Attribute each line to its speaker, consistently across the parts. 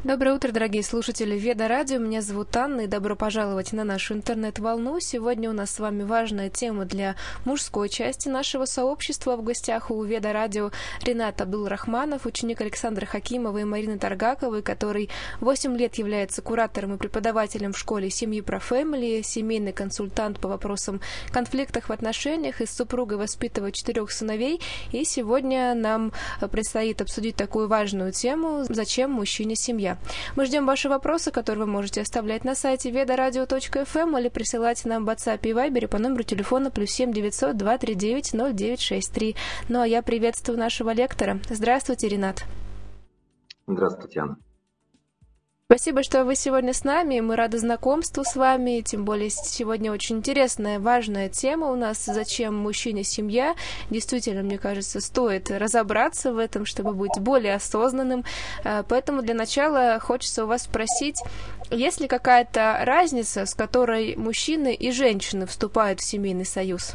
Speaker 1: Доброе утро, дорогие слушатели Веда Радио. Меня зовут Анна, и добро пожаловать на нашу интернет-волну. Сегодня у нас с вами важная тема для мужской части нашего сообщества. В гостях у Веда Радио Ринат Абдулрахманов, ученик Александра Хакимова и Марины Таргаковой, который 8 лет является куратором и преподавателем в школе семьи ProFamily, семейный консультант по вопросам конфликтов в отношениях, и с супругой воспитывает 4 сыновей. И сегодня нам предстоит обсудить такую важную тему: зачем мужчине семья. Мы ждем ваши вопросы, которые вы можете оставлять на сайте vedaradio.fm или присылать нам в WhatsApp и Viber по номеру телефона +7 900 239 0963. Ну а я приветствую нашего лектора. Здравствуйте, Ринат.
Speaker 2: Здравствуйте, Анна.
Speaker 1: Спасибо, что вы сегодня с нами. Мы рады знакомству с вами. Тем более сегодня очень интересная, важная тема у нас. Зачем мужчине семья? Действительно, мне кажется, стоит разобраться в этом, чтобы быть более осознанным. Поэтому для начала хочется у вас спросить, есть ли какая-то разница, с которой мужчины и женщины вступают в семейный союз?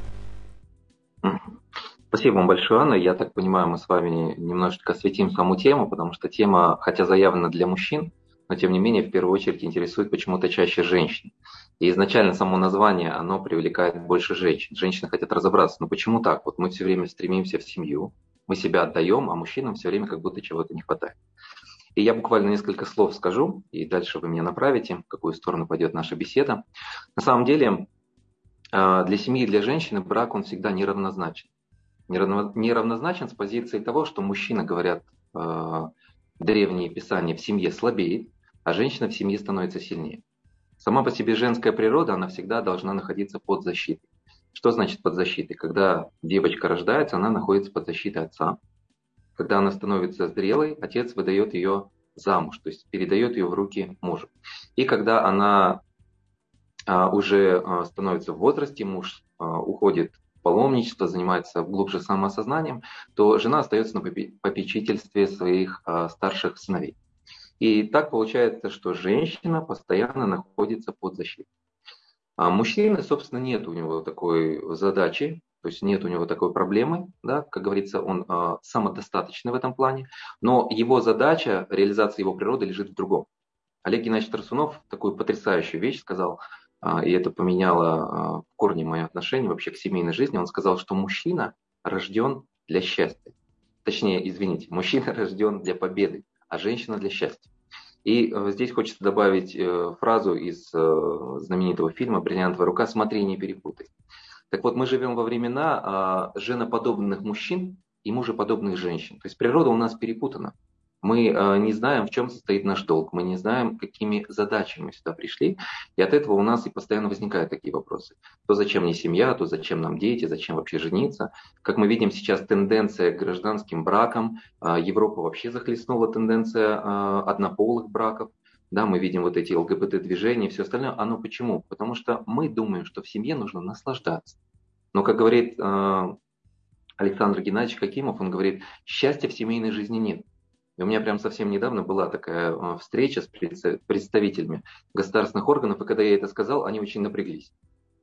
Speaker 2: Спасибо вам большое, Анна. Я так понимаю, мы с вами немножечко осветим саму тему, потому что тема, хотя заявлена для мужчин, но тем не менее в первую очередь интересует почему-то чаще женщин. И изначально само название, оно привлекает больше женщин. Женщины хотят разобраться, но почему так? Вот мы все время стремимся в семью, мы себя отдаем, а мужчинам все время как будто чего-то не хватает. И я буквально несколько слов скажу, и дальше вы меня направите, в какую сторону пойдет наша беседа. На самом деле для семьи и для женщины брак, он всегда неравнозначен. Неравнозначен с позиции того, что мужчина, говорят древние писания, в семье слабеет, а женщина в семье становится сильнее. Сама по себе женская природа, она всегда должна находиться под защитой. Что значит под защитой? Когда девочка рождается, она находится под защитой отца. Когда она становится зрелой, отец выдает ее замуж, то есть передает ее в руки мужу. И когда она уже становится в возрасте, муж уходит в паломничество, занимается глубже самоосознанием, то жена остается на попечительстве своих старших сыновей. И так получается, что женщина постоянно находится под защитой. А мужчина, собственно, нет у него такой задачи, то есть нет у него такой проблемы, да, как говорится, он самодостаточный в этом плане, но его задача, реализация его природы лежит в другом. Олег Геннадьевич Тарасунов такую потрясающую вещь сказал, и это поменяло в корне мое отношение вообще к семейной жизни. Он сказал, что мужчина рожден для счастья. Точнее, извините, мужчина рожден для победы, а женщина для счастья. И здесь хочется добавить фразу из знаменитого фильма «Бриллиантовая рука» «Смотри, не перепутай». Так вот, мы живем во времена женоподобных мужчин и мужеподобных женщин. То есть природа у нас перепутана. Мы не знаем, в чем состоит наш долг, мы не знаем, какими задачами мы сюда пришли, и от этого у нас и постоянно возникают такие вопросы. То зачем мне семья, то зачем нам дети, зачем вообще жениться. Как мы видим сейчас тенденция к гражданским бракам, Европа вообще захлестнула тенденция однополых браков, да, мы видим вот эти ЛГБТ-движения и все остальное. Оно почему? Потому что мы думаем, что в семье нужно наслаждаться. Но, как говорит Александр Геннадьевич Хакимов, он говорит, счастья в семейной жизни нет. И у меня прям совсем недавно была такая встреча с представителями государственных органов, и когда я это сказал, они очень напряглись.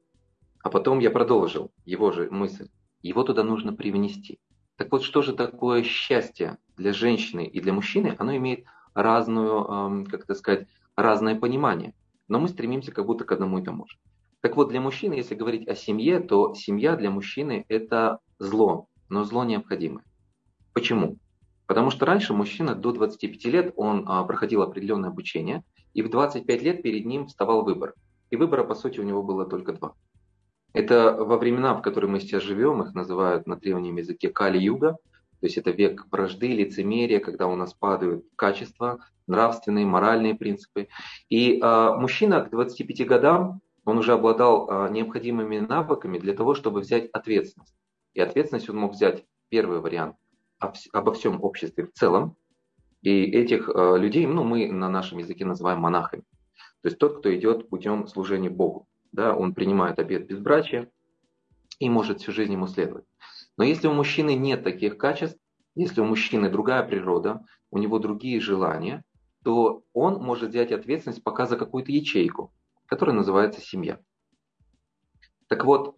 Speaker 2: А потом я продолжил его же мысль. Его туда нужно привнести. Так вот, что же такое счастье для женщины и для мужчины? Оно имеет разную, как это сказать, разное понимание. Но мы стремимся как будто к одному и тому же. Так вот, для мужчины, если говорить о семье, то семья для мужчины – это зло, но зло необходимое. Почему? Потому что раньше мужчина до 25 лет, он проходил определенное обучение, и в 25 лет перед ним вставал выбор. И выбора, по сути, у него было только два. Это во времена, в которые мы сейчас живем, их называют на древнем языке Кали-юга, то есть это век вражды, лицемерия, когда у нас падают качества, нравственные, моральные принципы. И мужчина к 25 годам, он уже обладал необходимыми навыками для того, чтобы взять ответственность. И ответственность он мог взять, первый вариант, обо всем обществе в целом. И этих людей, мы на нашем языке называем монахами. То есть тот, кто идет путем служения Богу. Да, он принимает обет безбрачия и может всю жизнь ему следовать. Но если у мужчины нет таких качеств, если у мужчины другая природа, у него другие желания, то он может взять ответственность пока за какую-то ячейку, которая называется семья. Так вот,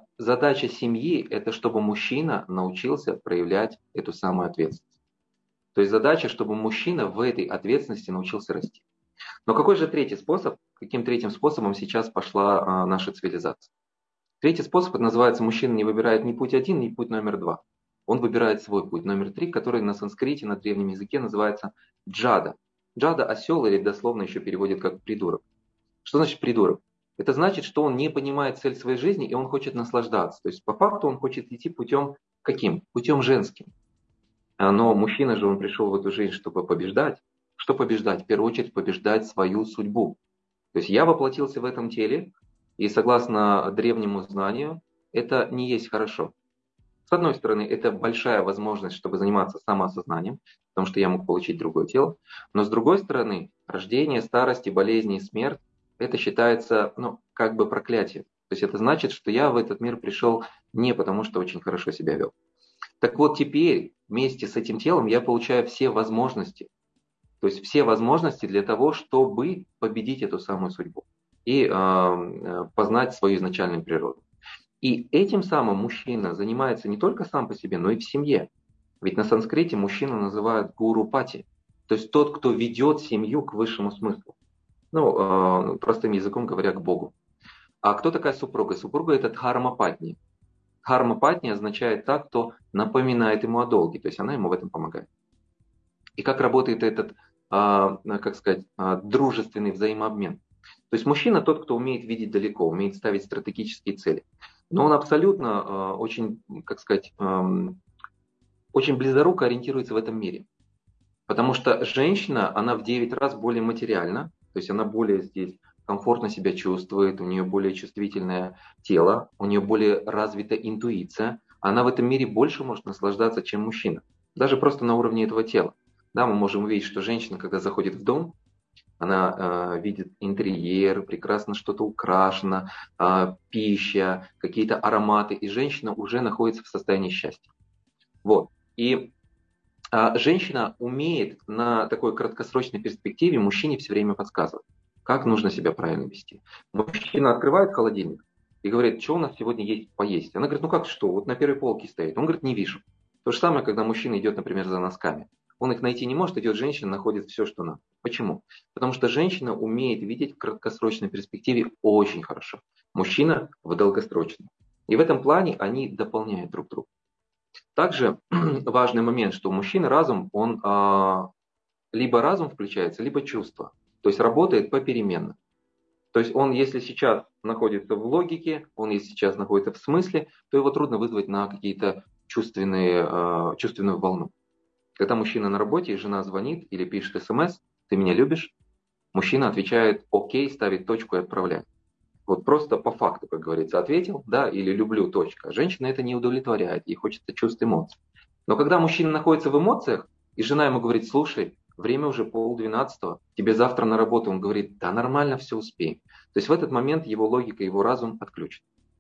Speaker 2: задача семьи – это чтобы мужчина научился проявлять эту самую ответственность. То есть задача, чтобы мужчина в этой ответственности научился расти. Но какой же третий способ? Каким третьим способом сейчас пошла наша цивилизация? Третий способ, это называется, мужчина не выбирает ни путь один, ни путь номер два. Он выбирает свой путь номер три, который на санскрите, на древнем языке называется джада. Джада – осел, или дословно еще переводит как придурок. Что значит придурок? Это значит, что он не понимает цель своей жизни, и он хочет наслаждаться. То есть по факту он хочет идти путем каким? Путем женским. Но мужчина же, он пришел в эту жизнь, чтобы побеждать. Что побеждать? В первую очередь побеждать свою судьбу. То есть я воплотился в этом теле, и согласно древнему знанию, это не есть хорошо. С одной стороны, это большая возможность, чтобы заниматься самоосознанием, потому что я мог получить другое тело. Но с другой стороны, рождение, старость, болезни и смерть, это считается, как бы проклятием. То есть это значит, что я в этот мир пришел не потому, что очень хорошо себя вел. Так вот теперь вместе с этим телом я получаю все возможности. То есть все возможности для того, чтобы победить эту самую судьбу и познать свою изначальную природу. И этим самым мужчина занимается не только сам по себе, но и в семье. Ведь на санскрите мужчину называют гуру-пати, то есть тот, кто ведет семью к высшему смыслу. Простым языком говоря, к Богу. А кто такая супруга? Супруга – это дхарма-патни. Дхарма-патни означает та, кто напоминает ему о долге, то есть она ему в этом помогает. И как работает этот, дружественный взаимообмен? То есть мужчина тот, кто умеет видеть далеко, умеет ставить стратегические цели. Но он абсолютно очень близоруко ориентируется в этом мире. Потому что женщина, она в 9 раз более материальна, то есть она более здесь комфортно себя чувствует, у нее более чувствительное тело, у нее более развита интуиция, она в этом мире больше может наслаждаться, чем мужчина. Даже просто на уровне этого тела. Да, мы можем увидеть, что женщина, когда заходит в дом, она видит интерьер, прекрасно что-то украшено, пища, какие-то ароматы, и женщина уже находится в состоянии счастья. Вот. И женщина умеет на такой краткосрочной перспективе мужчине все время подсказывать, как нужно себя правильно вести. Мужчина открывает холодильник и говорит, что у нас сегодня есть поесть. Она говорит, как что, вот на первой полке стоит. Он говорит, не вижу. То же самое, когда мужчина идет, например, за носками. Он их найти не может, идет женщина, находит все, что надо. Почему? Потому что женщина умеет видеть в краткосрочной перспективе очень хорошо. Мужчина в долгосрочной. И в этом плане они дополняют друг друга. Также важный момент, что у мужчины разум, он либо разум включается, либо чувство. То есть работает попеременно. То есть он, если сейчас находится в логике, он если сейчас находится в смысле, то его трудно вызвать на какие-то чувственную волну. Когда мужчина на работе, и жена звонит или пишет смс, ты меня любишь? Мужчина отвечает окей, ставит точку и отправляет. Вот просто по факту, как говорится, ответил, да, или люблю, точка. Женщина это не удовлетворяет, ей хочется чувств, эмоций. Но когда мужчина находится в эмоциях, и жена ему говорит, слушай, время уже 11:30, тебе завтра на работу, он говорит, да нормально, все успеем. То есть в этот момент его логика, его разум отключен.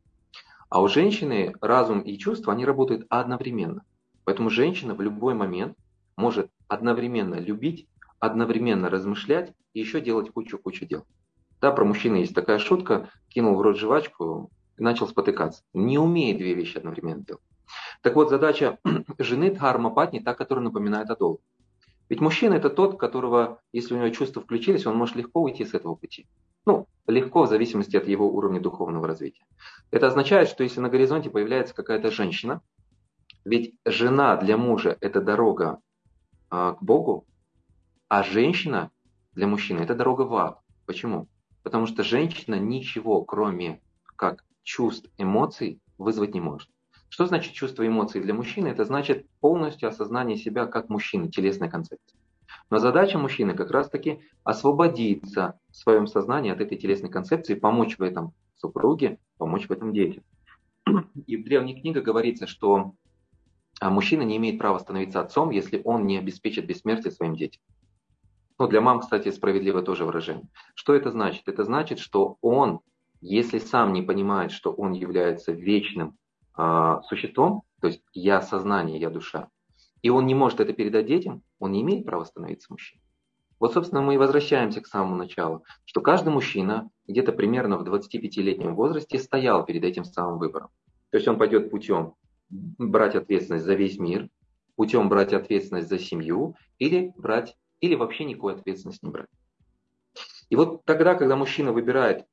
Speaker 2: А у женщины разум и чувства, они работают одновременно. Поэтому женщина в любой момент может одновременно любить, одновременно размышлять и еще делать кучу дел. Да, про мужчину есть такая шутка, кинул в рот жвачку и начал спотыкаться. Не умеет две вещи одновременно делать. Так вот, задача жены дхарма-патни, та, которая напоминает о долге. Ведь мужчина это тот, которого, если у него чувства включились, он может легко уйти с этого пути. Легко в зависимости от его уровня духовного развития. Это означает, что если на горизонте появляется какая-то женщина, ведь жена для мужа это дорога к Богу, а женщина для мужчины это дорога в ад. Почему? Потому что женщина ничего, кроме как чувств, эмоций, вызвать не может. Что значит чувства и эмоции для мужчины? Это значит полностью осознание себя как мужчины, телесной концепции. Но задача мужчины как раз-таки освободиться в своем сознании от этой телесной концепции, помочь в этом супруге, помочь в этом детям. И в древних книгах говорится, что мужчина не имеет права становиться отцом, если он не обеспечит бессмертие своим детям. Для мам, кстати, справедливо тоже выражение. Что это значит? Это значит, что он, если сам не понимает, что он является вечным существом, то есть я сознание, я душа, и он не может это передать детям, он не имеет права становиться мужчиной. Вот, собственно, мы и возвращаемся к самому началу, что каждый мужчина где-то примерно в 25-летнем возрасте стоял перед этим самым выбором. То есть он пойдет путем брать ответственность за весь мир, путем брать ответственность за семью или вообще никакой ответственности не брать. И вот тогда, когда мужчина выбирает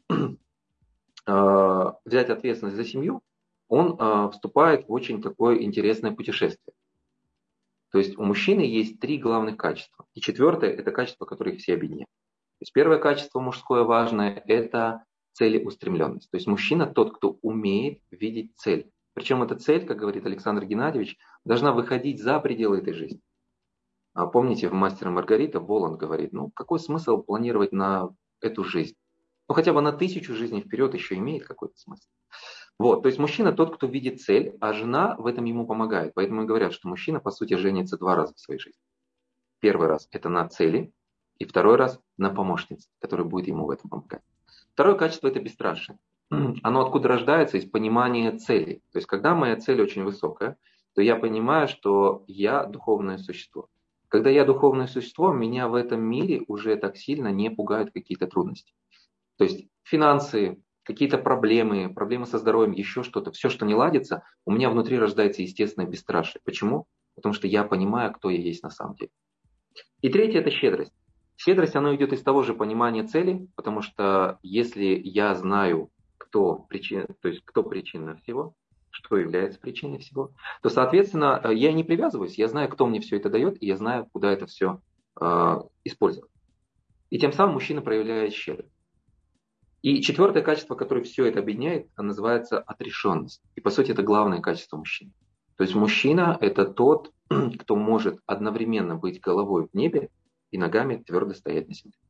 Speaker 2: взять ответственность за семью, он вступает в очень такое интересное путешествие. То есть у мужчины есть 3 главных качества. И 4 – это качество, которое их все объединяет. То есть первое качество мужское важное – это целеустремленность. То есть мужчина тот, кто умеет видеть цель. Причем эта цель, как говорит Александр Геннадьевич, должна выходить за пределы этой жизни. А помните, в «Мастер и Маргарита» Воланд говорит, какой смысл планировать на эту жизнь? Хотя бы на 1000 жизней вперед еще имеет какой-то смысл. Вот, то есть мужчина тот, кто видит цель, а жена в этом ему помогает. Поэтому и говорят, что мужчина, по сути, женится 2 раза в своей жизни. Первый раз это на цели, и второй раз на помощнице, которая будет ему в этом помогать. Второе качество – это бесстрашие. Оно откуда рождается? Из понимания цели. То есть, когда моя цель очень высокая, то я понимаю, что я духовное существо. Когда я духовное существо, меня в этом мире уже так сильно не пугают какие-то трудности. То есть финансы, какие-то проблемы со здоровьем, еще что-то, все, что не ладится, у меня внутри рождается естественное бесстрашие. Почему? Потому что я понимаю, кто я есть на самом деле. И третье – это щедрость. Щедрость, она идет из того же понимания цели, потому что если я знаю, кто причина всего, что является причиной всего, то, соответственно, я не привязываюсь, я знаю, кто мне все это дает, и я знаю, куда это все использовать. И тем самым мужчина проявляет щедрость. И 4 качество, которое все это объединяет, называется отрешенность. И по сути это главное качество мужчины. То есть мужчина – это тот, кто может одновременно быть головой в небе и ногами твердо стоять на земле.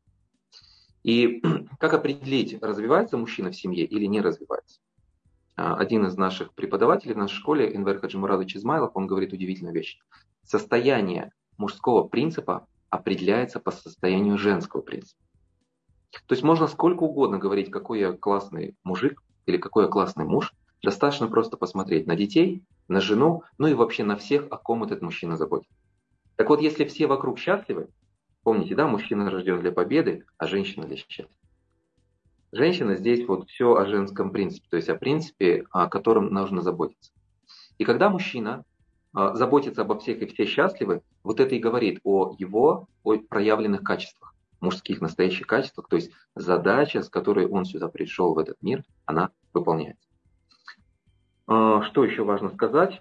Speaker 2: И как определить, развивается мужчина в семье или не развивается? Один из наших преподавателей в нашей школе, Энвер Хаджимурадович Измайлов, он говорит удивительную вещь. Состояние мужского принципа определяется по состоянию женского принципа. То есть можно сколько угодно говорить, какой я классный мужик или какой я классный муж. Достаточно просто посмотреть на детей, на жену, и вообще на всех, о ком этот мужчина заботится. Так вот, если все вокруг счастливы, помните, да, мужчина рожден для победы, а женщина для счастья. Женщина здесь вот все о женском принципе, то есть о принципе, о котором нужно заботиться. И когда мужчина заботится обо всех и все счастливы, вот это и говорит о его проявленных качествах. Мужских настоящих качествах, то есть задача, с которой он сюда пришел в этот мир, она выполняется. Что еще важно сказать?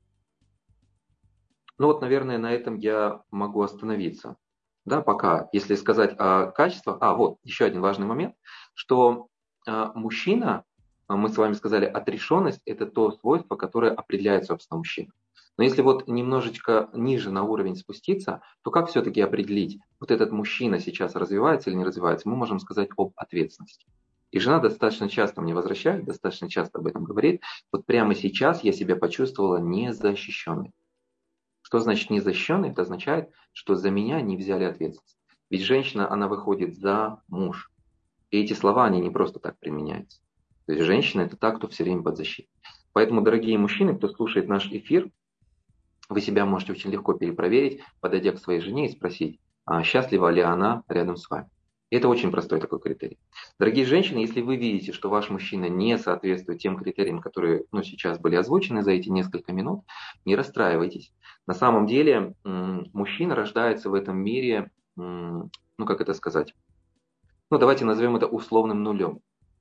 Speaker 2: Наверное, на этом я могу остановиться. Да, пока, если сказать о качествах. Вот, еще один важный момент, что мужчина, мы с вами сказали, отрешенность – это то свойство, которое определяет, собственно, мужчину. Но если вот немножечко ниже на уровень спуститься, то как все-таки определить, вот этот мужчина сейчас развивается или не развивается? Мы можем сказать об ответственности. И жена достаточно часто мне возвращает, достаточно часто об этом говорит. Вот прямо сейчас я себя почувствовала незащищенной. Что значит незащищенной? Это означает, что за меня не взяли ответственность. Ведь женщина, она выходит за муж. И эти слова, они не просто так применяются. То есть женщина – это та, кто все время под защитой. Поэтому, дорогие мужчины, кто слушает наш эфир, вы себя можете очень легко перепроверить, подойдя к своей жене и спросить, счастлива ли она рядом с вами. И это очень простой такой критерий. Дорогие женщины, если вы видите, что ваш мужчина не соответствует тем критериям, которые сейчас были озвучены за эти несколько минут, не расстраивайтесь. На самом деле мужчина рождается в этом мире, как это сказать, давайте назовем это условным нулем.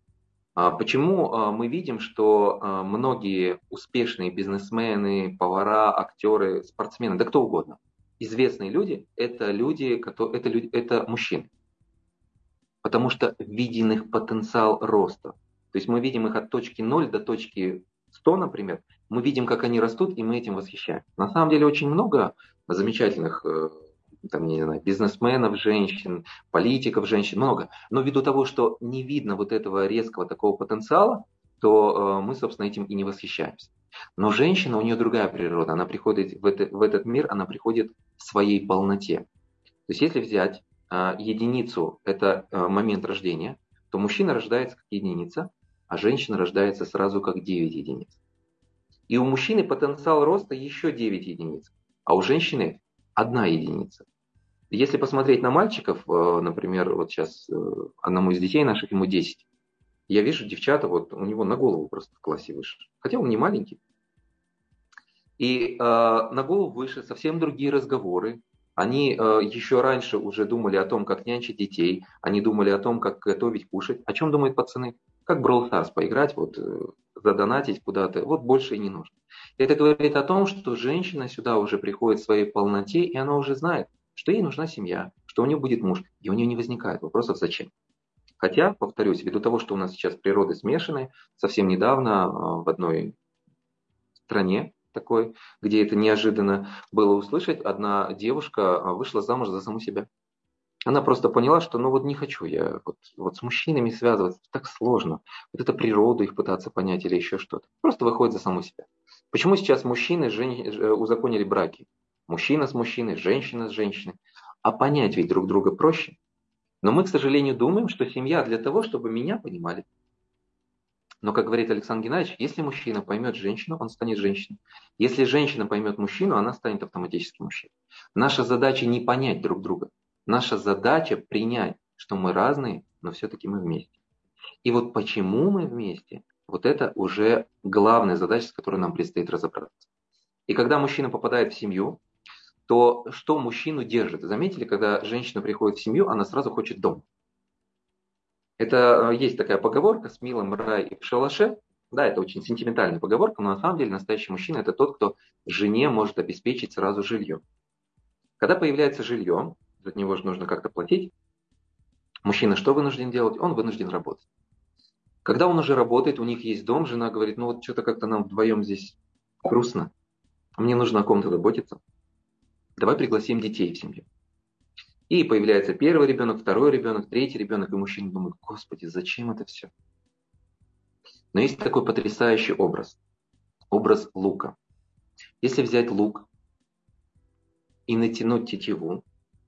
Speaker 2: Почему мы видим, что многие успешные бизнесмены, повара, актеры, спортсмены, да кто угодно, известные люди, это мужчины. Потому что виден их потенциал роста. То есть мы видим их от точки 0 до точки 100, например. Мы видим, как они растут, и мы этим восхищаемся. На самом деле очень много замечательных бизнесменов, женщин, политиков, женщин, много. Но ввиду того, что не видно вот этого резкого такого потенциала, то мы, собственно, этим и не восхищаемся. Но женщина, у нее другая природа. Она приходит в этот мир, она приходит в своей полноте. То есть если взять единицу, это момент рождения, то мужчина рождается как единица, а женщина рождается сразу как 9 единиц. И у мужчины потенциал роста еще 9 единиц, а у женщины 1 единица. Если посмотреть на мальчиков, например, вот сейчас одному из детей наших, ему 10, я вижу девчата, вот у него на голову просто в классе выше. Хотя он не маленький. И на голову выше совсем другие разговоры. Они еще раньше уже думали о том, как нянчить детей, они думали о том, как готовить, кушать. О чем думают пацаны? Как Brawl Stars поиграть, вот, задонатить куда-то, вот больше и не нужно. Это говорит о том, что женщина сюда уже приходит в своей полноте, и она уже знает, что ей нужна семья, что у нее будет муж, и у нее не возникает вопросов зачем. Хотя, повторюсь, ввиду того, что у нас сейчас природы смешаны, совсем недавно в одной стране такой, где это неожиданно было услышать, одна девушка вышла замуж за саму себя. Она просто поняла, что ну вот не хочу я вот с мужчинами связываться, так сложно. Вот это природу их пытаться понять или еще что-то. Просто выходит за саму себя. Почему сейчас мужчины узаконили браки? Мужчина с мужчиной, женщина с женщиной. А понять ведь друг друга проще. Но мы, к сожалению, думаем, что семья для того, чтобы меня понимали. Но, как говорит Александр Геннадьевич, если мужчина поймет женщину, он станет женщиной. Если женщина поймет мужчину, она станет автоматически мужчиной. Наша задача не понять друг друга. Наша задача принять, что мы разные, но все-таки мы вместе. И вот почему мы вместе, вот это уже главная задача, с которой нам предстоит разобраться. И когда мужчина попадает в семью, то что мужчину держит? Заметили, когда женщина приходит в семью, она сразу хочет дом. Это есть такая поговорка «с милым рай и в шалаше». Да, это очень сентиментальная поговорка, но на самом деле настоящий мужчина – это тот, кто жене может обеспечить сразу жилье. Когда появляется жилье, за него же нужно как-то платить, мужчина что вынужден делать? Он вынужден работать. Когда он уже работает, у них есть дом, жена говорит, ну вот что-то как-то нам вдвоем здесь грустно, мне нужно о ком-то заботиться, давай пригласим детей в семью. И появляется первый ребенок, второй ребенок, третий ребенок, и мужчина думает, господи, зачем это все? Но есть такой потрясающий образ. Образ лука. Если взять лук и натянуть тетиву,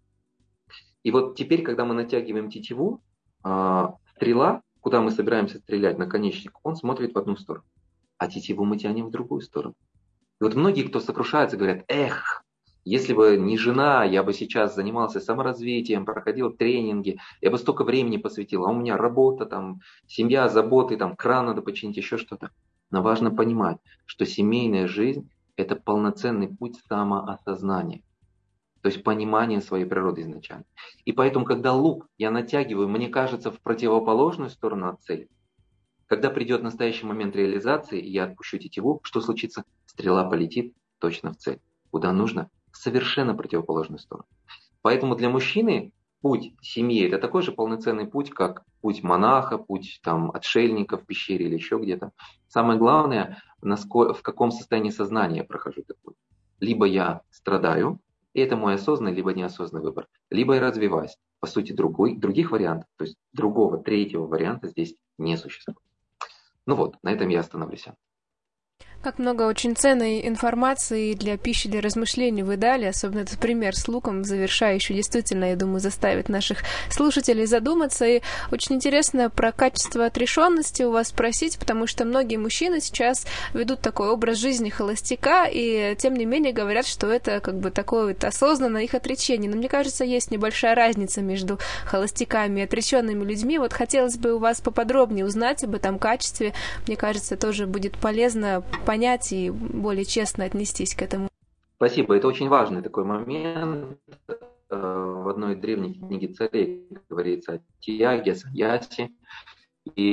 Speaker 2: и вот теперь, когда мы натягиваем тетиву, стрела, куда мы собираемся стрелять, наконечник, он смотрит в одну сторону, а тетиву мы тянем в другую сторону. И вот многие, кто сокрушается, говорят, эх, если бы не жена, я бы сейчас занимался саморазвитием, проходил тренинги, я бы столько времени посвятил, а у меня работа, там, семья, заботы, там, кран надо починить, еще что-то. Но важно понимать, что семейная жизнь – это полноценный путь самоосознания. То есть понимание своей природы изначально. И поэтому, когда лук я натягиваю, мне кажется, в противоположную сторону от цели, когда придет настоящий момент реализации, и я отпущу тетиву, что случится? Стрела полетит точно в цель. Куда нужно? В совершенно противоположную сторону. Поэтому для мужчины путь семьи – это такой же полноценный путь, как путь монаха, путь там, отшельника в пещере или еще где-то. Самое главное, в каком состоянии сознания я прохожу этот путь. Либо я страдаю, и это мой осознанный, либо неосознанный выбор. Либо я развиваюсь. По сути, других вариантов, то есть другого, третьего варианта здесь не существует. Ну вот, на этом я остановлюсь.
Speaker 1: Как много очень ценной информации для пищи, для размышлений вы дали, особенно этот пример с луком, завершающий, действительно, я думаю, заставит наших слушателей задуматься. И очень интересно про качество отрешенности у вас спросить, потому что многие мужчины сейчас ведут такой образ жизни холостяка, и тем не менее говорят, что это как бы такое вот осознанное их отречение. Но мне кажется, есть небольшая разница между холостяками и отреченными людьми. Вот хотелось бы у вас поподробнее узнать об этом качестве. Мне кажется, тоже будет полезно понять и более честно отнестись к этому.
Speaker 2: Спасибо. Это очень важный такой момент. В одной древней книге царей говорится о тияге, о саньясе. И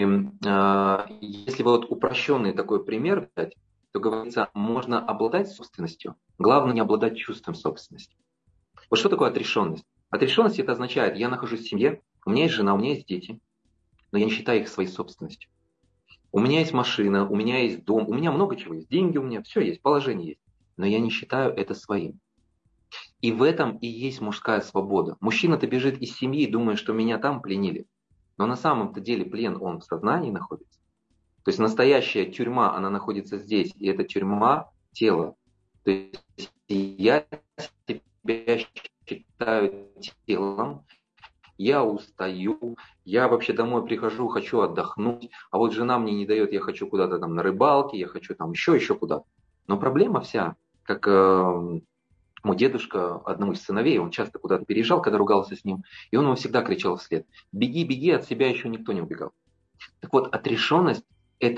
Speaker 2: если вот упрощенный такой пример взять, то говорится, можно обладать собственностью, главное не обладать чувством собственности. Вот что такое отрешенность? Отрешенность это означает, я нахожусь в семье, у меня есть жена, у меня есть дети, но я не считаю их своей собственностью. У меня есть машина, у меня есть дом, у меня много чего есть, деньги у меня, все есть, положение есть. Но я не считаю это своим. И в этом и есть мужская свобода. Мужчина-то бежит из семьи, думая, что меня там пленили. Но на самом-то деле плен, он в сознании находится. То есть настоящая тюрьма, она находится здесь. И это тюрьма тела. То есть я себя считаю телом, я устаю, я вообще домой прихожу, хочу отдохнуть, а вот жена мне не дает, я хочу куда-то там на рыбалке, я хочу там еще куда-то. Но проблема вся, как мой дедушка, одному из сыновей, он часто куда-то переезжал, когда ругался с ним, и он ему всегда кричал вслед: беги, беги, от себя еще никто не убегал. Так вот, отрешенность – это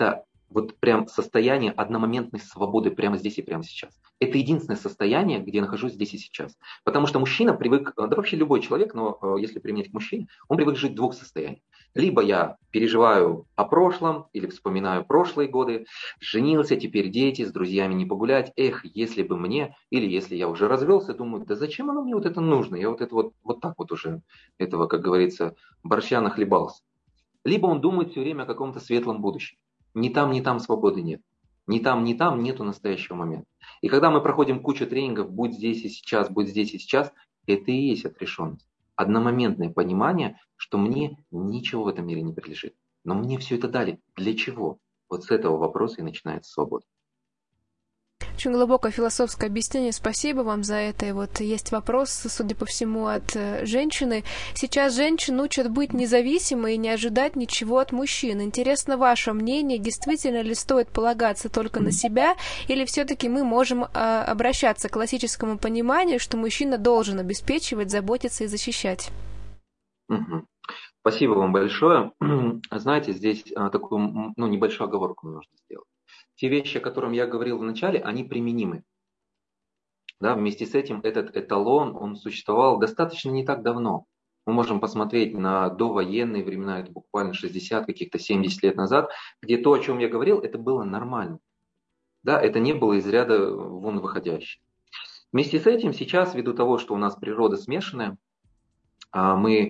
Speaker 2: вот прям состояние одномоментной свободы прямо здесь и прямо сейчас. Это единственное состояние, где я нахожусь здесь и сейчас. Потому что мужчина привык, да вообще любой человек, но если применять к мужчине, он привык жить в двух состояниях. Либо я переживаю о прошлом или вспоминаю прошлые годы, женился, теперь дети, с друзьями не погулять, эх, если бы мне, или если я уже развелся, думаю, да зачем оно мне вот это нужно, я вот это вот так вот уже этого, как говорится, борща нахлебался. Либо он думает все время о каком-то светлом будущем. Ни там свободы нет. Ни там нету настоящего момента. И когда мы проходим кучу тренингов, будь здесь и сейчас, будь здесь и сейчас, это и есть отрешенность. Одномоментное понимание, что мне ничего в этом мире не принадлежит. Но мне все это дали. Для чего? Вот с этого вопроса и начинается свобода.
Speaker 1: Очень глубокое философское объяснение. Спасибо вам за это. И вот есть вопрос, судя по всему, от женщины. Сейчас женщин учат быть независимой и не ожидать ничего от мужчин. Интересно ваше мнение, действительно ли стоит полагаться только на себя, или все-таки мы можем обращаться к классическому пониманию, что мужчина должен обеспечивать, заботиться и защищать?
Speaker 2: Спасибо вам большое. Знаете, здесь такую небольшую оговорку нужно сделать. Те вещи, о которых я говорил в начале, они применимы. Да, вместе с этим этот эталон, он существовал достаточно не так давно. Мы можем посмотреть на довоенные времена, это буквально 60, каких-то 70 лет назад, где то, о чем я говорил, это было нормально. Да, это не было из ряда вон выходящее. Вместе с этим сейчас, ввиду того, что у нас природа смешанная, мы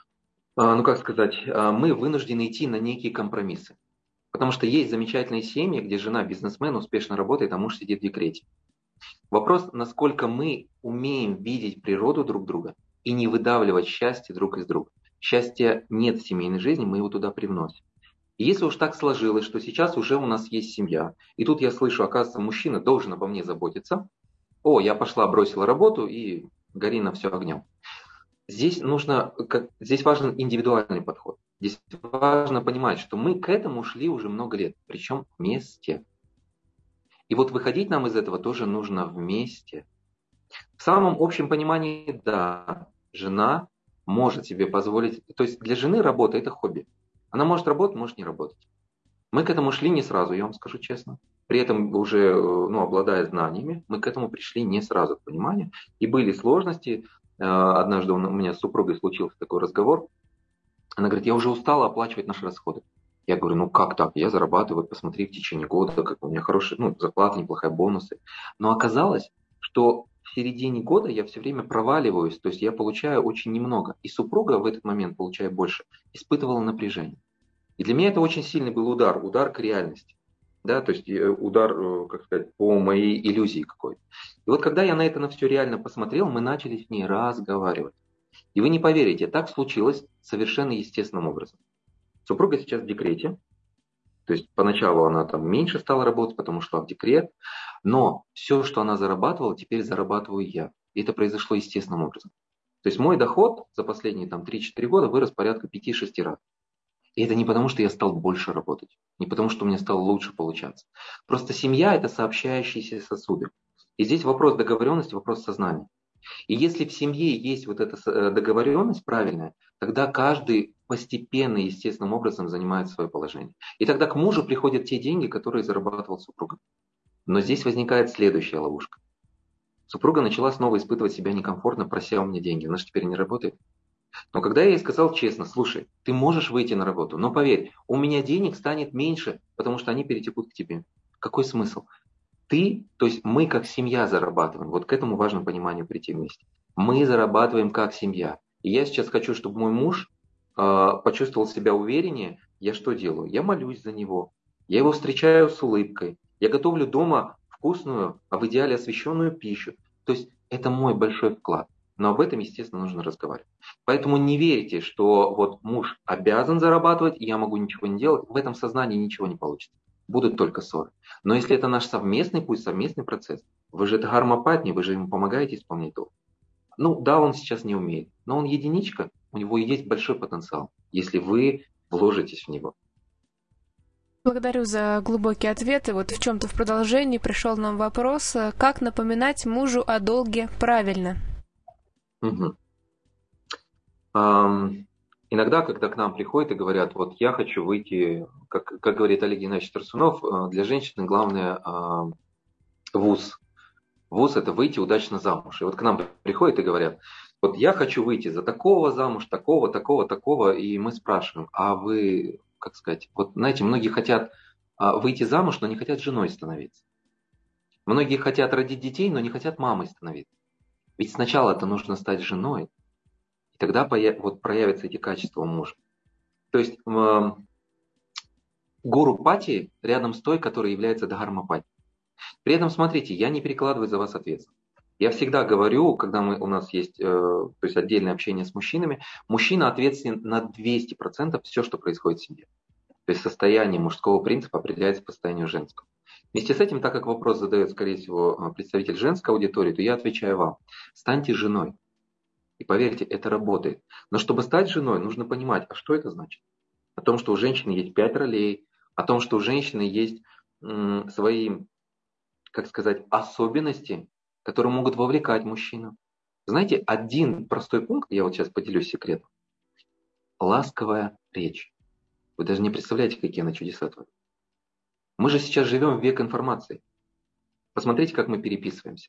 Speaker 2: вынуждены идти на некие компромиссы. Потому что есть замечательные семьи, где жена бизнесмен успешно работает, а муж сидит в декрете. Вопрос, насколько мы умеем видеть природу друг друга и не выдавливать счастье друг из друга. Счастья нет в семейной жизни, мы его туда привносим. И если уж так сложилось, что сейчас уже у нас есть семья, и тут я слышу, оказывается, мужчина должен обо мне заботиться, я пошла, бросила работу и гори на все огнем. Здесь важен индивидуальный подход. Здесь важно понимать, что мы к этому шли уже много лет, причем вместе. И вот выходить нам из этого тоже нужно вместе. В самом общем понимании, да, жена может себе позволить, то есть для жены работа – это хобби. Она может работать, может не работать. Мы к этому шли не сразу, я вам скажу честно. При этом уже обладая знаниями, мы к этому пришли не сразу, понимание. И были сложности. Однажды у меня с супругой случился такой разговор. Она говорит, я уже устала оплачивать наши расходы. Я говорю, как так? Я зарабатываю, посмотри, в течение года, как у меня хорошая зарплата, неплохая, бонусы. Но оказалось, что в середине года я все время проваливаюсь, то есть я получаю очень немного. И супруга в этот момент, получая больше, испытывала напряжение. И для меня это очень сильный был удар к реальности. Да, то есть удар, по моей иллюзии какой-то. И вот когда я на все реально посмотрел, мы начали с ней разговаривать. И вы не поверите, так случилось совершенно естественным образом. Супруга сейчас в декрете, то есть поначалу она меньше стала работать, потом ушла в декрет, но все, что она зарабатывала, теперь зарабатываю я. И это произошло естественным образом. То есть мой доход за последние 3-4 года вырос порядка 5-6 раз. И это не потому, что я стал больше работать, не потому, что мне стало лучше получаться. Просто семья – это сообщающиеся сосуды. И здесь вопрос договоренности, вопрос сознания. И если в семье есть вот эта договоренность правильная, тогда каждый постепенно, естественным образом занимает свое положение. И тогда к мужу приходят те деньги, которые зарабатывал супруга. Но здесь возникает следующая ловушка. Супруга начала снова испытывать себя некомфортно, прося у меня деньги. Она же теперь не работает. Но когда я ей сказал честно, слушай, ты можешь выйти на работу, но поверь, у меня денег станет меньше, потому что они перетекут к тебе. Какой смысл? То есть мы как семья зарабатываем. Вот к этому важно пониманию прийти вместе. Мы зарабатываем как семья. И я сейчас хочу, чтобы мой муж почувствовал себя увереннее. Я что делаю? Я молюсь за него. Я его встречаю с улыбкой. Я готовлю дома вкусную, а в идеале освященную пищу. То есть это мой большой вклад. Но об этом, естественно, нужно разговаривать. Поэтому не верьте, что вот муж обязан зарабатывать, и я могу ничего не делать. В этом сознании ничего не получится. Будут только ссоры. Но если это наш совместный путь, совместный процесс, вы же это гармопатни, вы же ему помогаете исполнять долг. Да, он сейчас не умеет, но он единичка, у него есть большой потенциал, если вы вложитесь в него.
Speaker 1: Благодарю за глубокие ответы. Вот в чем-то в продолжении пришел нам вопрос, как напоминать мужу о долге правильно?
Speaker 2: Иногда, когда к нам приходят и говорят, вот я хочу выйти, как говорит Олег Геннадьевич Тарсунов, для женщины главное вуз. Вуз – это выйти удачно замуж. И вот к нам приходят и говорят, вот я хочу выйти за такого замуж, такого, такого, такого. И мы спрашиваем, а вы, как сказать, вот знаете, многие хотят выйти замуж, но не хотят женой становиться. Многие хотят родить детей, но не хотят мамой становиться. Ведь сначала это нужно стать женой, и тогда вот проявятся эти качества у мужа. То есть гуру пати рядом с той, которая является дхарма-пати. При этом, смотрите, я не перекладываю за вас ответственность. Я всегда говорю, когда у нас есть то есть отдельное общение с мужчинами, мужчина ответственен на 200% все, что происходит в семье. То есть состояние мужского принципа определяется по состоянию женского. Вместе с этим, так как вопрос задает, скорее всего, представитель женской аудитории, то я отвечаю вам. Станьте женой. И поверьте, это работает. Но чтобы стать женой, нужно понимать, а что это значит? О том, что у женщины есть 5 ролей, о том, что у женщины есть свои, как сказать, особенности, которые могут вовлекать мужчину. Знаете, один простой пункт, я вот сейчас поделюсь секретом. Ласковая речь. Вы даже не представляете, какие она чудеса творит. Мы же сейчас живем в век информации. Посмотрите, как мы переписываемся.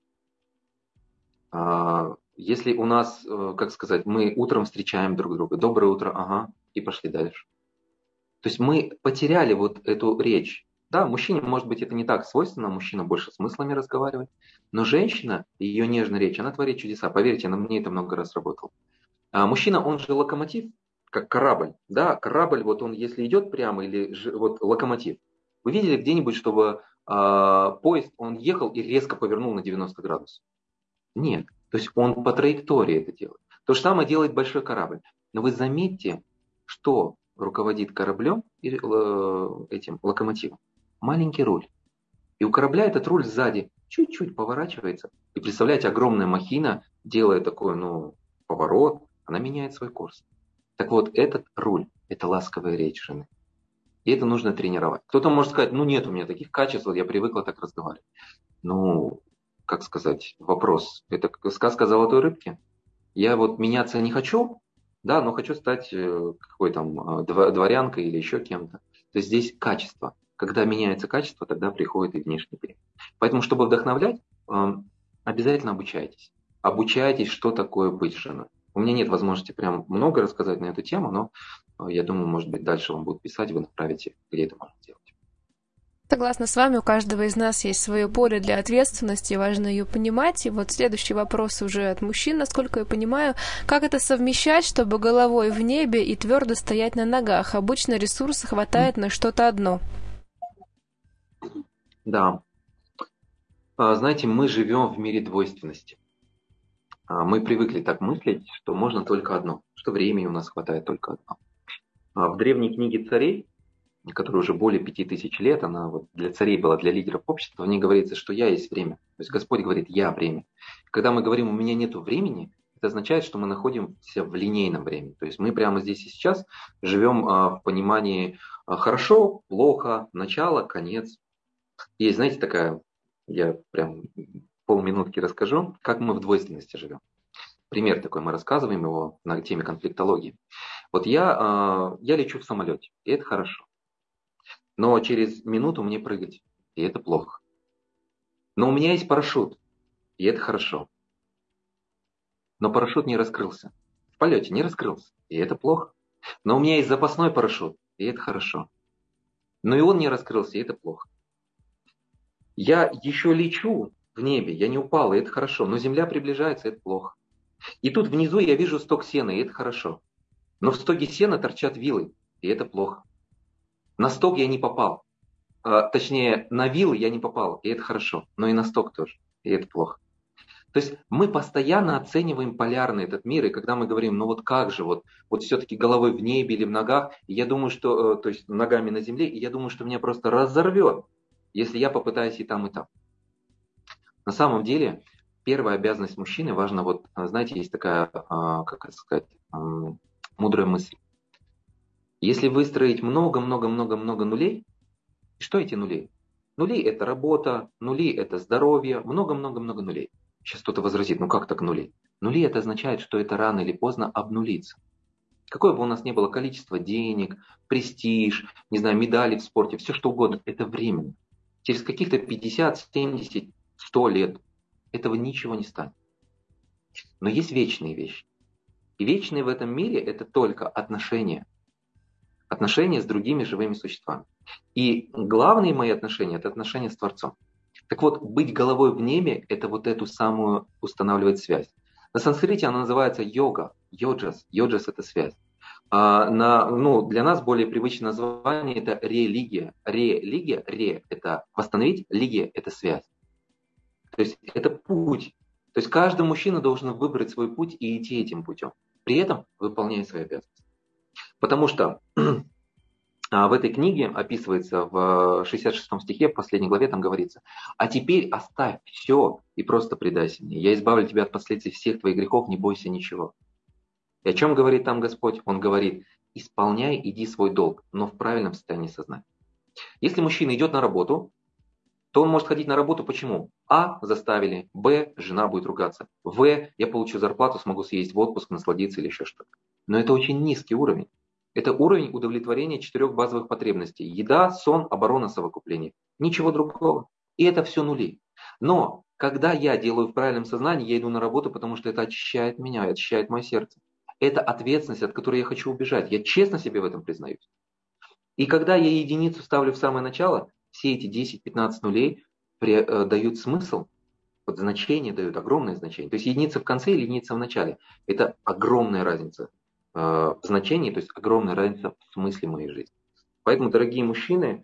Speaker 2: Если у нас, как сказать, мы утром встречаем друг друга, доброе утро, ага, и пошли дальше. То есть мы потеряли вот эту речь. Да, мужчине, может быть, это не так свойственно, мужчина больше смыслами разговаривает, но женщина, ее нежная речь, она творит чудеса. Поверьте, на мне это много раз работало. Мужчина, он же локомотив, как корабль. Да, корабль, вот он, если идет прямо, или вот локомотив. Вы видели где-нибудь, чтобы поезд, он ехал и резко повернул на 90 градусов? Нет. То есть он по траектории это делает. То же самое делает большой корабль. Но вы заметьте, что руководит кораблем и этим локомотивом. Маленький руль. И у корабля этот руль сзади чуть-чуть поворачивается. И представляете, огромная махина, делая такой, поворот, она меняет свой курс. Так вот, этот руль, это ласковая речь жены. И это нужно тренировать. Кто-то может сказать, нет у меня таких качеств, вот я привыкла так разговаривать. Как сказать, вопрос. Это сказка о золотой рыбке. Я вот меняться не хочу, да, но хочу стать дворянкой или еще кем-то. То есть здесь качество. Когда меняется качество, тогда приходит и внешний период. Поэтому, чтобы вдохновлять, обязательно обучайтесь. Обучайтесь, что такое быть женой. У меня нет возможности прям много рассказать на эту тему, но я думаю, может быть, дальше вам будут писать, вы направите, где это можно делать.
Speaker 1: Согласна с вами, у каждого из нас есть свое поле для ответственности, важно ее понимать. И вот следующий вопрос уже от мужчин, насколько я понимаю, как это совмещать, чтобы головой в небе и твердо стоять на ногах? Обычно ресурса хватает на что-то одно.
Speaker 2: Да. Знаете, мы живем в мире двойственности. Мы привыкли так мыслить, что можно только одно, что времени у нас хватает только одно. В древней книге царей, которая уже более 5000 лет, она вот для царей была, для лидеров общества, в ней говорится, что я есть время. То есть Господь говорит, я время. Когда мы говорим, у меня нет времени, это означает, что мы находимся в линейном времени. То есть мы прямо здесь и сейчас живем в понимании хорошо, плохо, начало, конец. Есть, знаете, такая, я прям полминутки расскажу, как мы в двойственности живем. Пример такой, мы рассказываем его на теме конфликтологии. Вот я лечу в самолете, и это хорошо. Но через минуту мне прыгать, и это плохо. Но у меня есть парашют, и это хорошо. Но парашют не раскрылся. В полете не раскрылся, и это плохо. Но у меня есть запасной парашют, и это хорошо. Но и он не раскрылся, и это плохо. Я еще лечу в небе, я не упал, и это хорошо. Но земля приближается, и это плохо. И тут внизу я вижу сток сена, и это хорошо. Но в стоге сена торчат вилы, и это плохо. На сток я не попал. Точнее, на вилы я не попал, и это хорошо. Но и на сток тоже, и это плохо. То есть мы постоянно оцениваем полярный этот мир, и когда мы говорим, как же, вот все-таки головой в небе или в ногах, и я думаю, что, то есть ногами на земле, и я думаю, что меня просто разорвет, если я попытаюсь и там, и там. На самом деле, первая обязанность мужчины, важно, знаете, есть такая, как это сказать, мудрая мысль. Если выстроить много-много-много-много нулей, что эти нули? Нули – это работа, нули – это здоровье, много-много-много нулей. Сейчас кто-то возразит, как так нули? Нули – это означает, что это рано или поздно обнулится. Какое бы у нас ни было количество денег, престиж, не знаю, медалей в спорте, все что угодно, это временно. Через каких-то 50, 70, 100 лет этого ничего не станет. Но есть вечные вещи. И вечные в этом мире это только отношения. Отношения с другими живыми существами. И главные мои отношения – это отношения с Творцом. Так вот, быть головой в небе – это вот эту самую устанавливать связь. На санскрите она называется йога, йоджас. Йоджас – это связь. Для нас более привычное название – это религия. Религия, ре – это восстановить, лигия – это связь. То есть это путь. То есть каждый мужчина должен выбрать свой путь и идти этим путем, при этом выполняя свои обязанности. Потому что в этой книге описывается в 66 стихе, в последней главе там говорится: «А теперь оставь все и просто предайся мне. Я избавлю тебя от последствий всех твоих грехов, не бойся ничего». И о чем говорит там Господь? Он говорит: исполняй, иди свой долг, но в правильном состоянии сознания. Если мужчина идет на работу, то он может ходить на работу почему? А, заставили, Б, жена будет ругаться, В, я получу зарплату, смогу съездить в отпуск, насладиться или еще что-то. Но это очень низкий уровень. Это уровень удовлетворения 4 базовых потребностей. Еда, сон, оборона, совокупление. Ничего другого. И это все нули. Но когда я делаю в правильном сознании, я иду на работу, потому что это очищает меня, очищает мое сердце. Это ответственность, от которой я хочу убежать. Я честно себе в этом признаюсь. И когда я единицу ставлю в самое начало, все эти 10-15 нулей дают смысл, вот значение дают огромное значение. То есть единица в конце или единица в начале. Это огромная разница в значении, то есть огромная разница в смысле моей жизни. Поэтому, дорогие мужчины,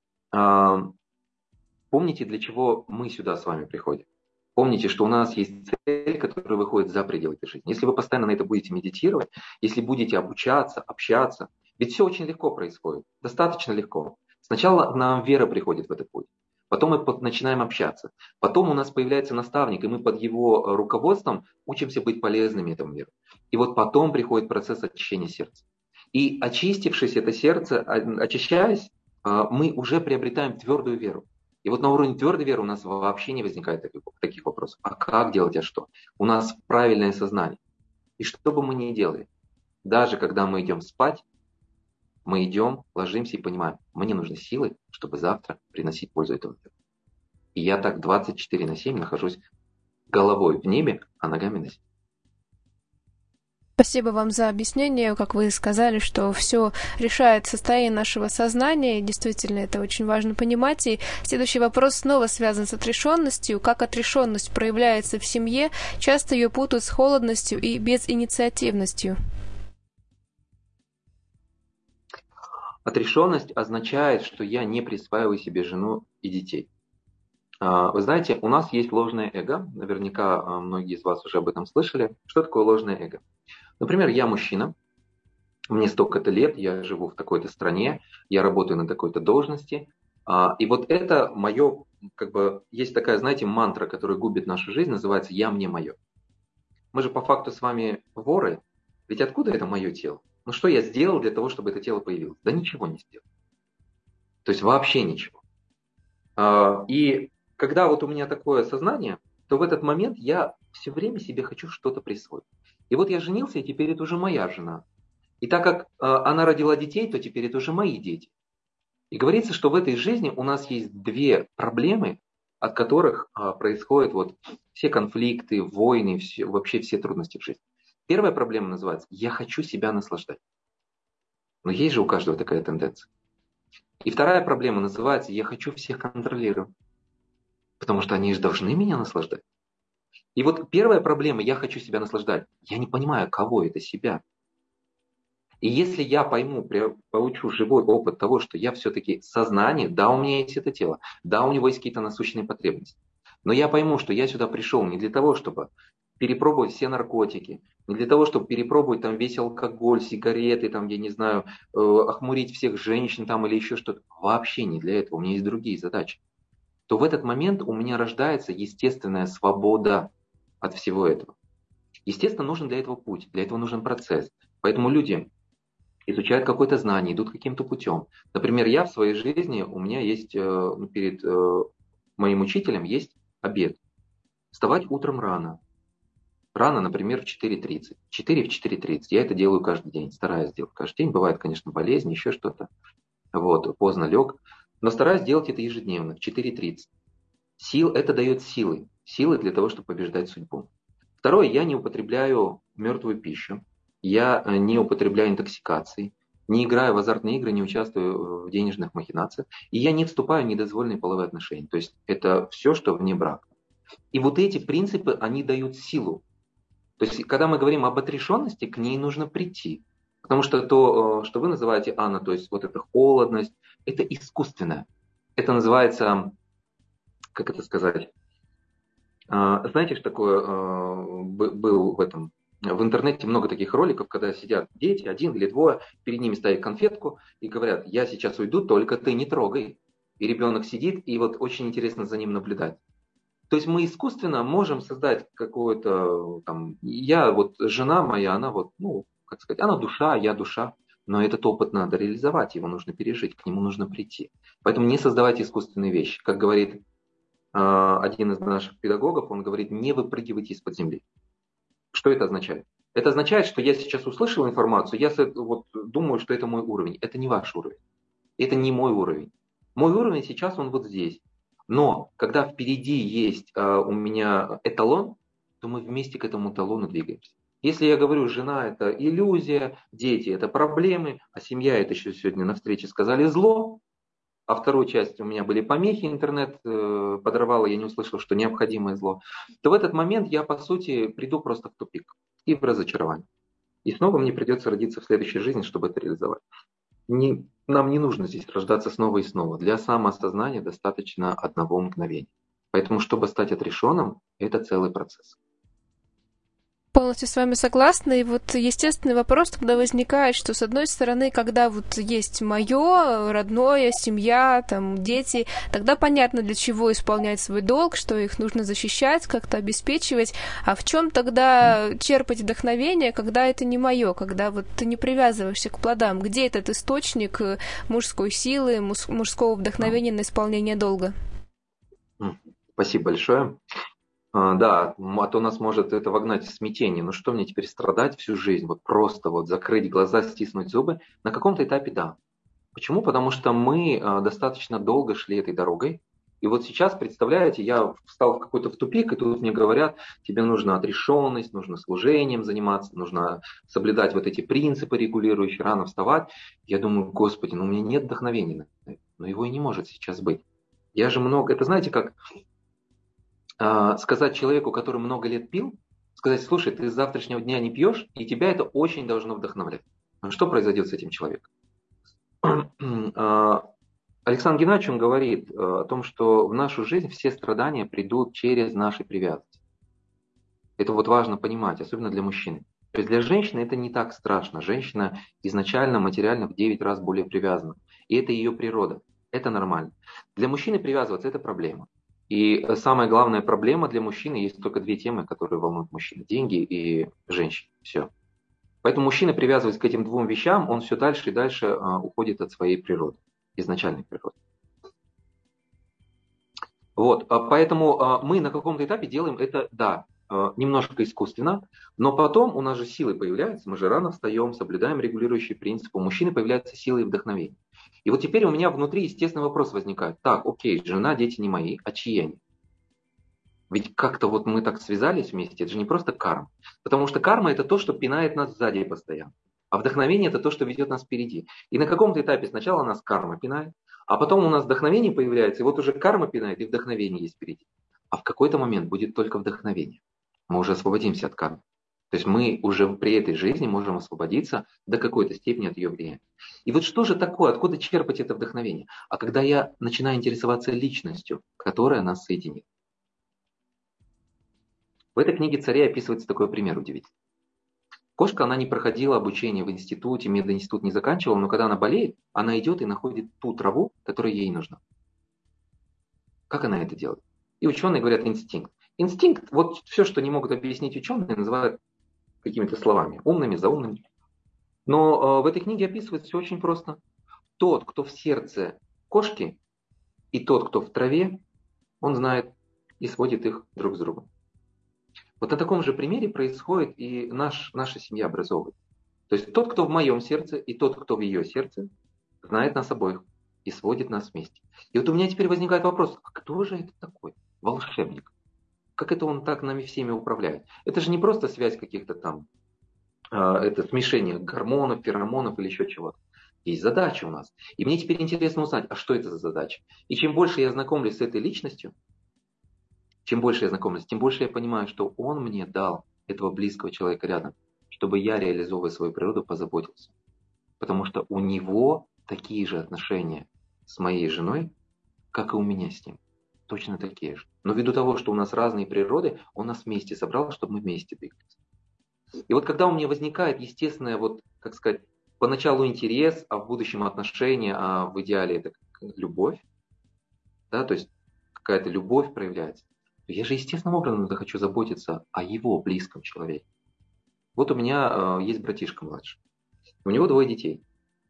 Speaker 2: помните, для чего мы сюда с вами приходим. Помните, что у нас есть цель, которая выходит за пределы этой жизни. Если вы постоянно на это будете медитировать, если будете обучаться, общаться, ведь все очень легко происходит, достаточно легко. Сначала нам вера приходит в этот путь, потом мы начинаем общаться, потом у нас появляется наставник, и мы под его руководством учимся быть полезными этому миру. И вот потом приходит процесс очищения сердца. И очистившись это сердце, очищаясь, мы уже приобретаем твердую веру. И вот на уровне твердой веры у нас вообще не возникает таких вопросов. А как делать, а что? У нас правильное сознание. И что бы мы ни делали, даже когда мы идем спать, мы идем, ложимся и понимаем, мне нужны силы, чтобы завтра приносить пользу этому миру. И я так 24/7 нахожусь головой в небе, а ногами на земле.
Speaker 1: Спасибо вам за объяснение. Как вы сказали, что все решает состояние нашего сознания. И действительно, это очень важно понимать. И следующий вопрос снова связан с отрешенностью. Как отрешенность проявляется в семье? Часто ее путают с холодностью и безинициативностью.
Speaker 2: Отрешенность означает, что я не присваиваю себе жену и детей. Вы знаете, у нас есть ложное эго. Наверняка многие из вас уже об этом слышали. Что такое ложное эго? Например, я мужчина, мне столько-то лет, я живу в такой-то стране, я работаю на такой-то должности. И вот это мое, есть такая, знаете, мантра, которая губит нашу жизнь, называется «я, мне, мое». Мы же по факту с вами воры, ведь откуда это мое тело? Ну что я сделал для того, чтобы это тело появилось? Да ничего не сделал. То есть вообще ничего. И когда вот у меня такое сознание, то в этот момент я все время себе хочу что-то присвоить. И вот я женился, и теперь это уже моя жена. И так как она родила детей, то теперь это уже мои дети. И говорится, что в этой жизни у нас есть 2 проблемы, от которых происходят вот все конфликты, войны, вообще все трудности в жизни. Первая проблема называется «я хочу себя наслаждать». Но есть же у каждого такая тенденция. И вторая проблема называется «я хочу всех контролировать». Потому что они же должны меня наслаждать. И вот первая проблема «я хочу себя наслаждать». Я не понимаю, кого это себя. И если я пойму, получу живой опыт того, что я все-таки сознание, да, у меня есть это тело, да, у него есть какие-то насущные потребности. Но я пойму, что я сюда пришел не для того, чтобы перепробовать все наркотики, не для того, чтобы перепробовать там весь алкоголь, сигареты, там, я не знаю, охмурить всех женщин там или еще что-то. Вообще не для этого, у меня есть другие задачи. То в этот момент у меня рождается естественная свобода от всего этого. Естественно, нужен для этого путь, для этого нужен процесс. Поэтому люди изучают какое-то знание, идут каким-то путем. Например, я в своей жизни, у меня есть, перед моим учителем есть обет. Вставать утром рано, рано, например, в 4:30. 4 в 4:30. Я это делаю каждый день, стараюсь делать каждый день. Бывает, конечно, болезнь, еще что-то. Вот, поздно лег. Но стараюсь делать это ежедневно, в 4:30. Это дает силы. Силы для того, чтобы побеждать судьбу. Второе, я не употребляю мертвую пищу. Я не употребляю интоксикации. Не играю в азартные игры, не участвую в денежных махинациях. И я не вступаю в недозволенные половые отношения. То есть это все, что вне брака. И вот эти принципы, они дают силу. То есть, когда мы говорим об отрешенности, к ней нужно прийти. Потому что то, что вы называете, Анна, то есть вот эта холодность, это искусственное. Это называется, как это сказать, знаете, что такое был в интернете много таких роликов, когда сидят дети, один или двое, перед ними ставят конфетку и говорят, я сейчас уйду, только ты не трогай. И ребенок сидит, и вот очень интересно за ним наблюдать. То есть мы искусственно можем создать какое-то там, я вот, жена моя, она вот, ну, как сказать, она душа, я душа, но этот опыт надо реализовать, его нужно пережить, к нему нужно прийти. Поэтому не создавайте искусственные вещи. Как говорит один из наших педагогов, он говорит, не выпрыгивайте из-под земли. Что это означает? Это означает, что я сейчас услышал информацию, я вот думаю, что это мой уровень. Это не ваш уровень. Это не мой уровень. Мой уровень сейчас, он вот здесь. Но когда впереди есть у меня эталон, то мы вместе к этому эталону двигаемся. Если я говорю, жена это иллюзия, дети это проблемы, а семья это еще сегодня на встрече сказали зло, а вторую часть у меня были помехи, интернет подорвало, я не услышал, что необходимое зло, то в этот момент я, по сути, приду просто в тупик и в разочарование. И снова мне придется родиться в следующей жизни, чтобы это реализовать. Нам не нужно здесь рождаться снова и снова. Для самоосознания достаточно одного мгновения. Поэтому, чтобы стать отрешенным, это целый процесс.
Speaker 1: Полностью с вами согласна. И вот естественный вопрос тогда возникает, что с одной стороны, когда вот есть мое, родное, семья, там, дети, тогда понятно, для чего исполнять свой долг, что их нужно защищать, как-то обеспечивать. А в чем тогда черпать вдохновение, когда это не мое, когда вот ты не привязываешься к плодам? Где этот источник мужской силы, мужского вдохновения на исполнение долга?
Speaker 2: Спасибо большое. Да, а то нас может это вогнать в смятение. Ну что мне теперь страдать всю жизнь? Вот просто вот закрыть глаза, стиснуть зубы? На каком-то этапе да. Почему? Потому что мы достаточно долго шли этой дорогой. И вот сейчас, представляете, я встал в какой-то тупик, и тут мне говорят, тебе нужна отрешенность, нужно служением заниматься, нужно соблюдать вот эти принципы регулирующие, рано вставать. Я думаю, Господи, ну у меня нет вдохновения на это, но его и не может сейчас быть. Я же много, это знаете, как сказать человеку, который много лет пил, сказать, слушай, ты с завтрашнего дня не пьешь, и тебя это очень должно вдохновлять. Что произойдет с этим человеком? Александр Геннадьевич, он говорит о том, что в нашу жизнь все страдания придут через наши привязанности. Это вот важно понимать, особенно для мужчины. То есть для женщины это не так страшно. Женщина изначально материально в 9 раз более привязана. И это ее природа. Это нормально. Для мужчины привязываться – это проблема. И самая главная проблема для мужчины, есть только две темы, которые волнуют мужчин. Деньги и женщины. Все. Поэтому мужчина, привязываясь к этим двум вещам, он все дальше и дальше уходит от своей природы, изначальной природы. Вот, поэтому мы на каком-то этапе делаем это, да, немножко искусственно, но потом у нас же силы появляются, мы же рано встаем, соблюдаем регулирующие принципы, у мужчины появляются силы и вдохновение. И вот теперь у меня внутри естественный вопрос возникает. Так, окей, жена, дети не мои, а чьи они? Ведь как-то вот мы так связались вместе, это же не просто карма. Потому что карма это то, что пинает нас сзади постоянно. А вдохновение это то, что ведет нас впереди. И на каком-то этапе сначала нас карма пинает, а потом у нас вдохновение появляется, и вот уже карма пинает, и вдохновение есть впереди. А в какой-то момент будет только вдохновение. Мы уже освободимся от кармы. То есть мы уже при этой жизни можем освободиться до какой-то степени от ее влияния. И вот что же такое, откуда черпать это вдохновение? А когда я начинаю интересоваться личностью, которая нас соединит. В этой книге «Царе» описывается такой пример удивительный. Кошка, она не проходила обучение в институте, мединститут не заканчивала, но когда она болеет, она идет и находит ту траву, которая ей нужна. Как она это делает? И ученые говорят инстинкт. Инстинкт, вот все, что не могут объяснить ученые, называют какими-то словами, умными, заумными. Но в этой книге описывается все очень просто. Тот, кто в сердце кошки, и тот, кто в траве, он знает и сводит их друг с другом. Вот на таком же примере происходит и наша семья образовывается. То есть тот, кто в моем сердце, и тот, кто в ее сердце, знает нас обоих и сводит нас вместе. И вот у меня теперь возникает вопрос, а кто же это такой волшебник? Как это он так нами всеми управляет? Это же не просто связь каких-то там, это смешение гормонов, феромонов или еще чего-то. Есть задача у нас. И мне теперь интересно узнать, а что это за задача? И чем больше я знакомлюсь с этой личностью, чем больше я знакомлюсь, тем больше я понимаю, что он мне дал этого близкого человека рядом, чтобы я, реализовывая свою природу, позаботился. Потому что у него такие же отношения с моей женой, как и у меня с ним. Точно такие же. Но ввиду того, что у нас разные природы, он нас вместе собрал, чтобы мы вместе двигались. И вот когда у меня возникает естественное, вот, как сказать, поначалу интерес, а в будущем отношение, а в идеале это любовь, да, то есть какая-то любовь проявляется, то я же естественным образом захочу заботиться о его близком человеке. Вот у меня есть братишка младший, у него 2 детей.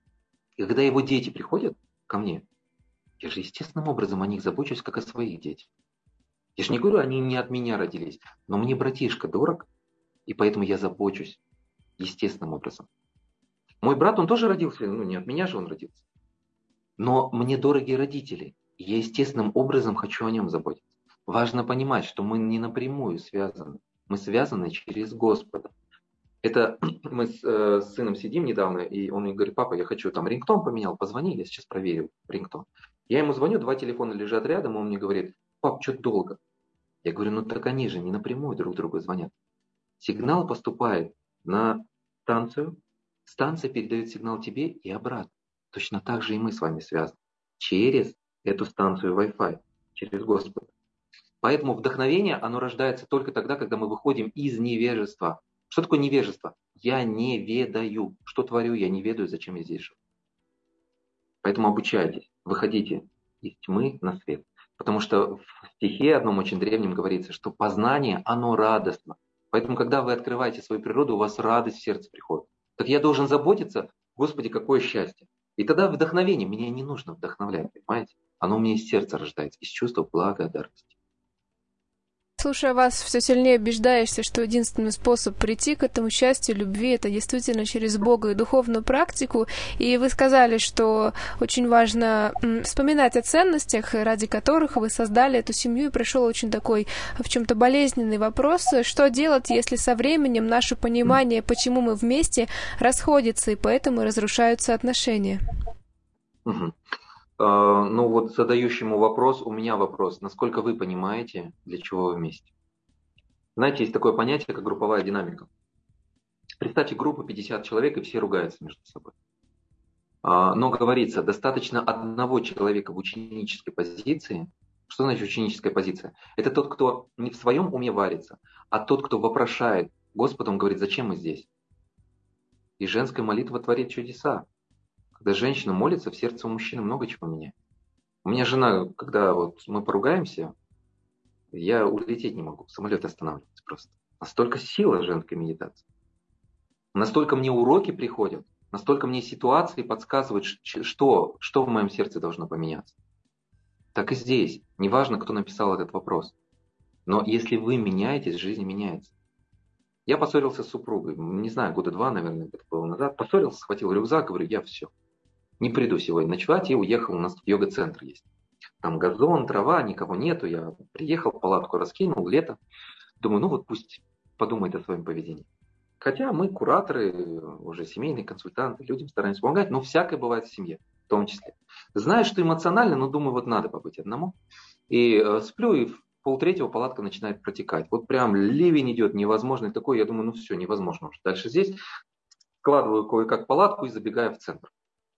Speaker 2: И когда его дети приходят ко мне, я же естественным образом о них забочусь, как о своих детях. Я же не говорю, они не от меня родились, но мне братишка дорог, и поэтому я забочусь естественным образом. Мой брат, он тоже родился, не от меня же он родился. Но мне дороги родители, и я естественным образом хочу о нем заботиться. Важно понимать, что мы не напрямую связаны, мы связаны через Господа. Это мы с сыном сидим недавно, и он мне говорит, папа, я хочу, там рингтон поменял, позвони, я сейчас проверю рингтон. Я ему звоню, 2 телефона лежат рядом, он мне говорит, пап, что-то долго. Я говорю, ну так они же не напрямую друг другу звонят. Сигнал поступает на станцию, станция передает сигнал тебе и обратно. Точно так же и мы с вами связаны. Через эту станцию Wi-Fi, через Господа. Поэтому вдохновение, оно рождается только тогда, когда мы выходим из невежества. Что такое невежество? Я не ведаю. Что творю, я не ведаю, зачем я здесь живу. Поэтому обучайтесь, выходите из тьмы на свет. Потому что в стихе одном очень древнем говорится, что познание, оно радостно. Поэтому, когда вы открываете свою природу, у вас радость в сердце приходит. Так я должен заботиться, Господи, какое счастье. И тогда вдохновение, меня не нужно вдохновлять, понимаете? Оно у меня из сердца рождается, из чувства благодарности.
Speaker 1: Слушая вас, все сильнее убеждаешься, что единственный способ прийти к этому счастью, любви, это действительно через Бога и духовную практику. И вы сказали, что очень важно вспоминать о ценностях, ради которых вы создали эту семью, и пришел очень такой в чем-то болезненный вопрос. Что делать, если со временем наше понимание, почему мы вместе, расходится, и поэтому разрушаются отношения?
Speaker 2: Ну вот задающему вопрос, у меня вопрос, насколько вы понимаете, для чего вы вместе? Знаете, есть такое понятие, как групповая динамика. Представьте группу 50 человек, и все ругаются между собой. Но говорится, достаточно одного человека в ученической позиции. Что значит ученическая позиция? Это тот, кто не в своем уме варится, а тот, кто вопрошает Господа, он говорит, зачем мы здесь? И женская молитва творит чудеса. Когда женщина молится, в сердце у мужчины много чего меняет. У меня жена, когда вот мы поругаемся, я улететь не могу, самолет останавливается просто. Настолько сила женской медитации. Настолько мне уроки приходят, настолько мне ситуации подсказывают, что в моем сердце должно поменяться. Так и здесь. Неважно, кто написал этот вопрос. Но если вы меняетесь, жизнь меняется. Я поссорился с супругой, не знаю, 2 года, наверное, это было назад. Поссорился, схватил рюкзак, говорю, я все. Не приду сегодня ночевать, и уехал, у нас тут йога-центр есть. Там газон, трава, никого нету. Я приехал, палатку раскинул, лето. Думаю, ну вот пусть подумает о своем поведении. Хотя мы кураторы, уже семейные консультанты, людям стараемся помогать, но всякое бывает в семье, в том числе. Знаю, что эмоционально, но думаю, вот надо побыть одному. И сплю, и в 2:30 палатка начинает протекать. Вот прям ливень идет невозможный такой. Я думаю, ну все, невозможно уже. Дальше здесь складываю кое-как палатку и забегаю в центр.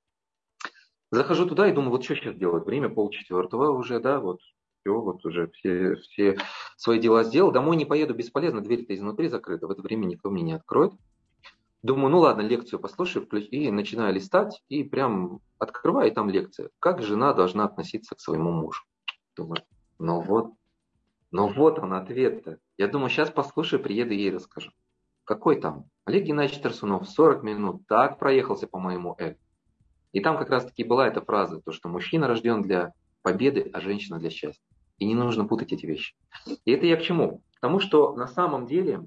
Speaker 2: Захожу туда и думаю, вот что сейчас делать? Время 3:30 уже, да, вот все, вот уже все свои дела сделал. Домой не поеду, бесполезно, дверь-то изнутри закрыта, в это время никто мне не откроет. Думаю, ну ладно, лекцию послушаю, и начинаю листать, и прям открываю, и там лекция. Как жена должна относиться к своему мужу? Думаю, ну вот он ответ-то. Я думаю, сейчас послушаю, приеду и ей расскажу. Какой там? Олег Геннадьевич Тарсунов 40 минут так проехался по моему эго. И там как раз таки была эта фраза, то, что мужчина рожден для победы, а женщина для счастья. И не нужно путать эти вещи. И это я к чему? К тому, что на самом деле,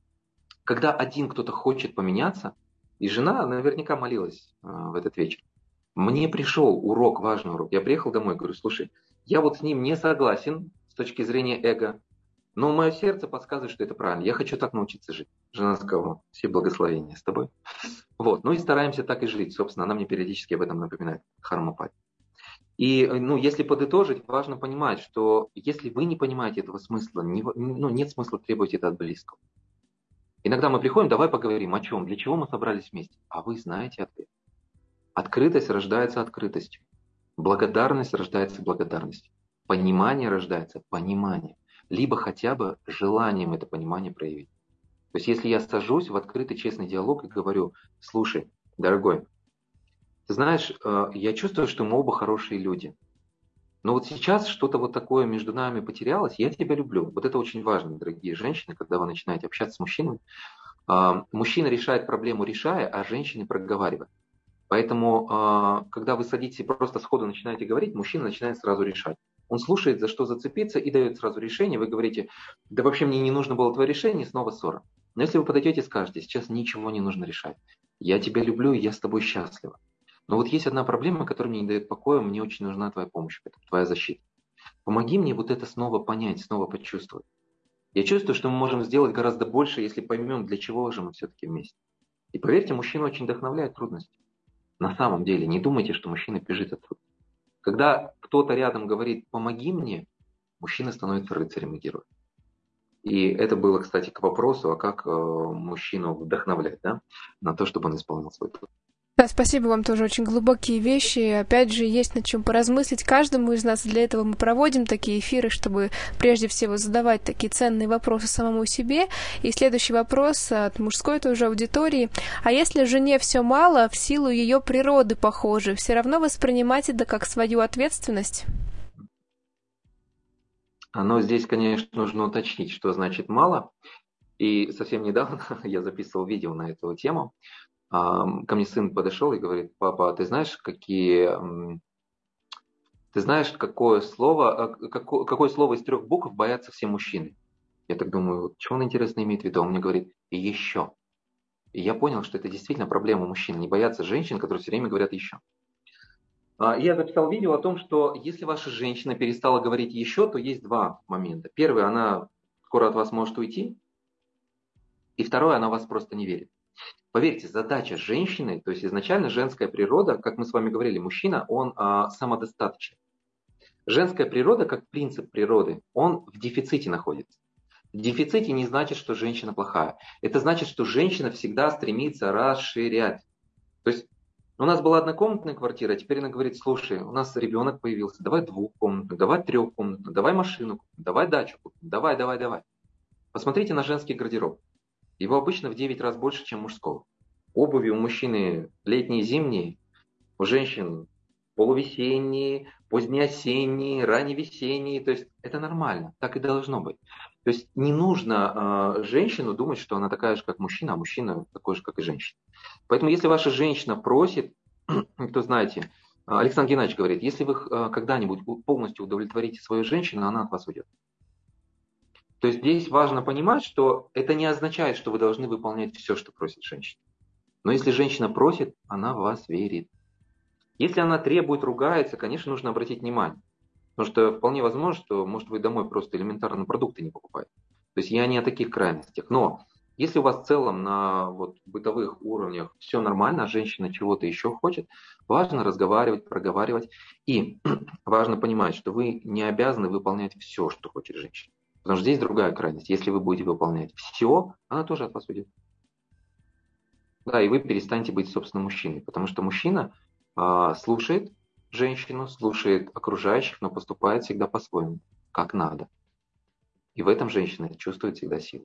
Speaker 2: когда один кто-то хочет поменяться, и жена наверняка молилась в этот вечер, мне пришел урок, важный урок. Я приехал домой и говорю, слушай, я вот с ним не согласен с точки зрения эго, но мое сердце подсказывает, что это правильно. Я хочу так научиться жить. Жена сказала, все благословения с тобой. Вот. Ну и стараемся так и жить. Собственно, она мне периодически об этом напоминает. Хармапати. И если подытожить, важно понимать, что если вы не понимаете этого смысла, нет смысла требовать это от близкого. Иногда мы приходим, давай поговорим о чем, для чего мы собрались вместе. А вы знаете ответ. Открытость рождается открытостью. Благодарность рождается благодарностью. Понимание рождается пониманием. Либо хотя бы желанием это понимание проявить. То есть если я сажусь в открытый честный диалог и говорю, слушай, дорогой, ты знаешь, я чувствую, что мы оба хорошие люди. Но вот сейчас что-то вот такое между нами потерялось, я тебя люблю. Вот это очень важно, дорогие женщины, когда вы начинаете общаться с мужчиной. Мужчина решает проблему, решая, а женщины проговаривая. Поэтому, когда вы садитесь и просто сходу начинаете говорить, мужчина начинает сразу решать. Он слушает, за что зацепиться, и дает сразу решение. Вы говорите, да вообще мне не нужно было твое решение, и снова ссора. Но если вы подойдете и скажете, сейчас ничего не нужно решать. Я тебя люблю, и я с тобой счастлива. Но вот есть одна проблема, которая мне не дает покоя, мне очень нужна твоя помощь, это твоя защита. Помоги мне вот это снова понять, снова почувствовать. Я чувствую, что мы можем сделать гораздо больше, если поймем, для чего же мы все-таки вместе. И поверьте, мужчину очень вдохновляют трудности. На самом деле, не думайте, что мужчина бежит от трудностей. Когда кто-то рядом говорит «помоги мне», мужчина становится рыцарем и героем. И это было, кстати, к вопросу, а как мужчину вдохновлять, да, на то, чтобы он исполнил свой труд.
Speaker 1: Да, спасибо вам, тоже очень глубокие вещи. Опять же, есть над чем поразмыслить каждому из нас. Для этого мы проводим такие эфиры, чтобы прежде всего задавать такие ценные вопросы самому себе. И следующий вопрос от мужской тоже аудитории. А если жене все мало, в силу ее природы, похоже, все равно воспринимать это как свою ответственность?
Speaker 2: Но здесь, конечно, нужно уточнить, что значит мало. И совсем недавно я записывал видео на эту тему. Ко мне сын подошел и говорит, папа, ты знаешь, какое слово из 3 букв боятся все мужчины? Я так думаю, что он, интересно, имеет в виду? Он мне говорит, еще. И я понял, что это действительно проблема мужчин, не бояться женщин, которые все время говорят еще. Я записал видео о том, что если ваша женщина перестала говорить еще, то есть 2 момента. Первый, она скоро от вас может уйти. И второе, она вас просто не верит. Поверьте, задача женщины, то есть изначально женская природа, как мы с вами говорили, мужчина, он самодостаточный. Женская природа, как принцип природы, он в дефиците находится. В дефиците не значит, что женщина плохая. Это значит, что женщина всегда стремится расширять. То есть у нас была однокомнатная квартира, а теперь она говорит, слушай, у нас ребенок появился, давай 2-комнатную, давай 3-комнатную, давай машину, давай дачу купим, давай. Посмотрите на женский гардероб. Его обычно в 9 раз больше, чем мужского. Обуви у мужчины летние, зимние, у женщин полувесенние, позднеосенние, ранневесенние. То есть это нормально, так и должно быть. То есть не нужно женщину думать, что она такая же, как мужчина, а мужчина такой же, как и женщина. Поэтому если ваша женщина просит, то знаете, Александр Геннадьевич говорит, если вы когда-нибудь полностью удовлетворите свою женщину, она от вас уйдет. То есть здесь важно понимать, что это не означает, что вы должны выполнять все, что просит женщина. Но если женщина просит, она в вас верит. Если она требует, ругается, конечно, нужно обратить внимание. Потому что вполне возможно, что, может, вы домой просто элементарно продукты не покупаете. То есть я не о таких крайностях. Но если у вас в целом на бытовых уровнях все нормально, а женщина чего-то еще хочет, важно разговаривать, проговаривать. И важно понимать, что вы не обязаны выполнять все, что хочет женщина. Потому что здесь другая крайность. Если вы будете выполнять все, она тоже от вас уйдет. Да, и вы перестанете быть, собственно, мужчиной. Потому что мужчина слушает женщину, слушает окружающих, но поступает всегда по-своему, как надо. И в этом женщина чувствует всегда силу.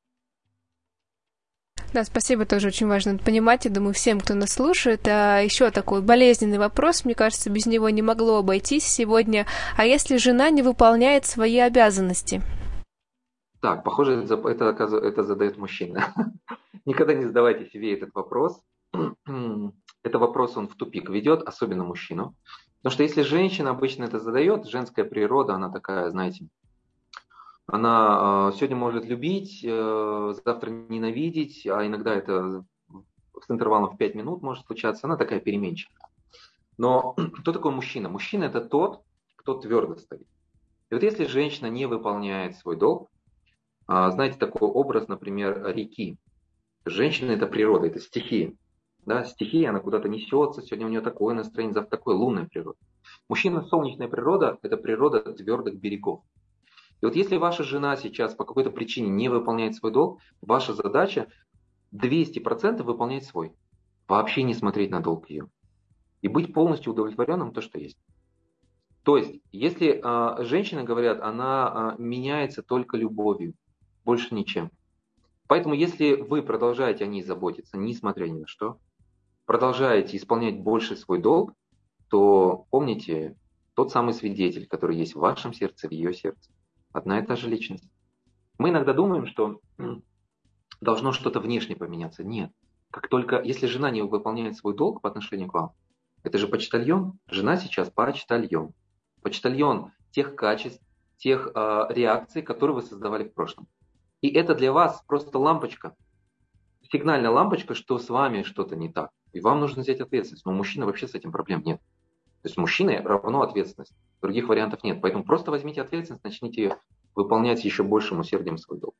Speaker 1: Да, спасибо, тоже очень важно понимать, я думаю, всем, кто нас слушает. А еще такой болезненный вопрос, мне кажется, без него не могло обойтись сегодня. А если жена не выполняет свои обязанности?
Speaker 2: Так, похоже, это задает мужчина. Никогда не задавайте себе этот вопрос. Это вопрос, он в тупик ведет, особенно мужчину. Потому что если женщина обычно это задает, женская природа, она такая, знаете, она сегодня может любить, завтра ненавидеть, а иногда это с интервалом в 5 минут может случаться, она такая переменчивая. Но кто такой мужчина? Мужчина это тот, кто твердо стоит. И вот если женщина не выполняет свой долг, знаете, такой образ, например, реки. Женщина это природа, это стихия. Да, стихия, она куда-то несется, сегодня у нее такое настроение, завтра такое, лунная природа. Мужчина, солнечная природа, это природа твердых берегов. И вот если ваша жена сейчас по какой-то причине не выполняет свой долг, ваша задача 200% выполнять свой. Вообще не смотреть на долг ее. И быть полностью удовлетворенным то, что есть. То есть, если женщины говорят, она меняется только любовью, больше ничем. Поэтому, если вы продолжаете о ней заботиться, несмотря ни на что, продолжаете исполнять больше свой долг, то помните, тот самый свидетель, который есть в вашем сердце, в ее сердце, одна и та же личность. Мы иногда думаем, что должно что-то внешне поменяться. Нет. Как только, если жена не выполняет свой долг по отношению к вам, это же почтальон, жена сейчас почтальон. Почтальон тех качеств, тех реакций, которые вы создавали в прошлом. И это для вас просто лампочка, сигнальная лампочка, что с вами что-то не так. И вам нужно взять ответственность. Но у мужчины вообще с этим проблем нет. То есть мужчине равно ответственность. Других вариантов нет. Поэтому просто возьмите ответственность, начните ее выполнять с еще большим усердием свой долг.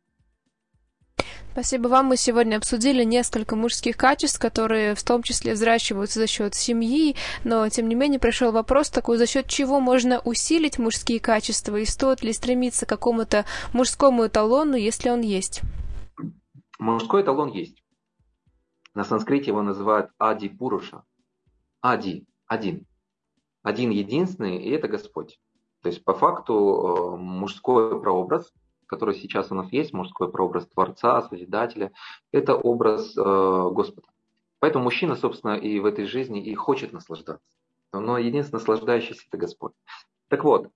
Speaker 1: Спасибо вам. Мы сегодня обсудили несколько мужских качеств, которые в том числе взращиваются за счет семьи, но тем не менее пришел вопрос такой, за счет чего можно усилить мужские качества и стоит ли стремиться к какому-то мужскому эталону, если он есть?
Speaker 2: Мужской эталон есть. На санскрите его называют Ади Пуруша. Ади, один. Один единственный, и это Господь. То есть по факту мужской прообраз, который сейчас у нас есть, мужской прообраз Творца, Созидателя, это образ Господа. Поэтому мужчина, собственно, и в этой жизни и хочет наслаждаться. Но единственный наслаждающийся – это Господь. Так вот,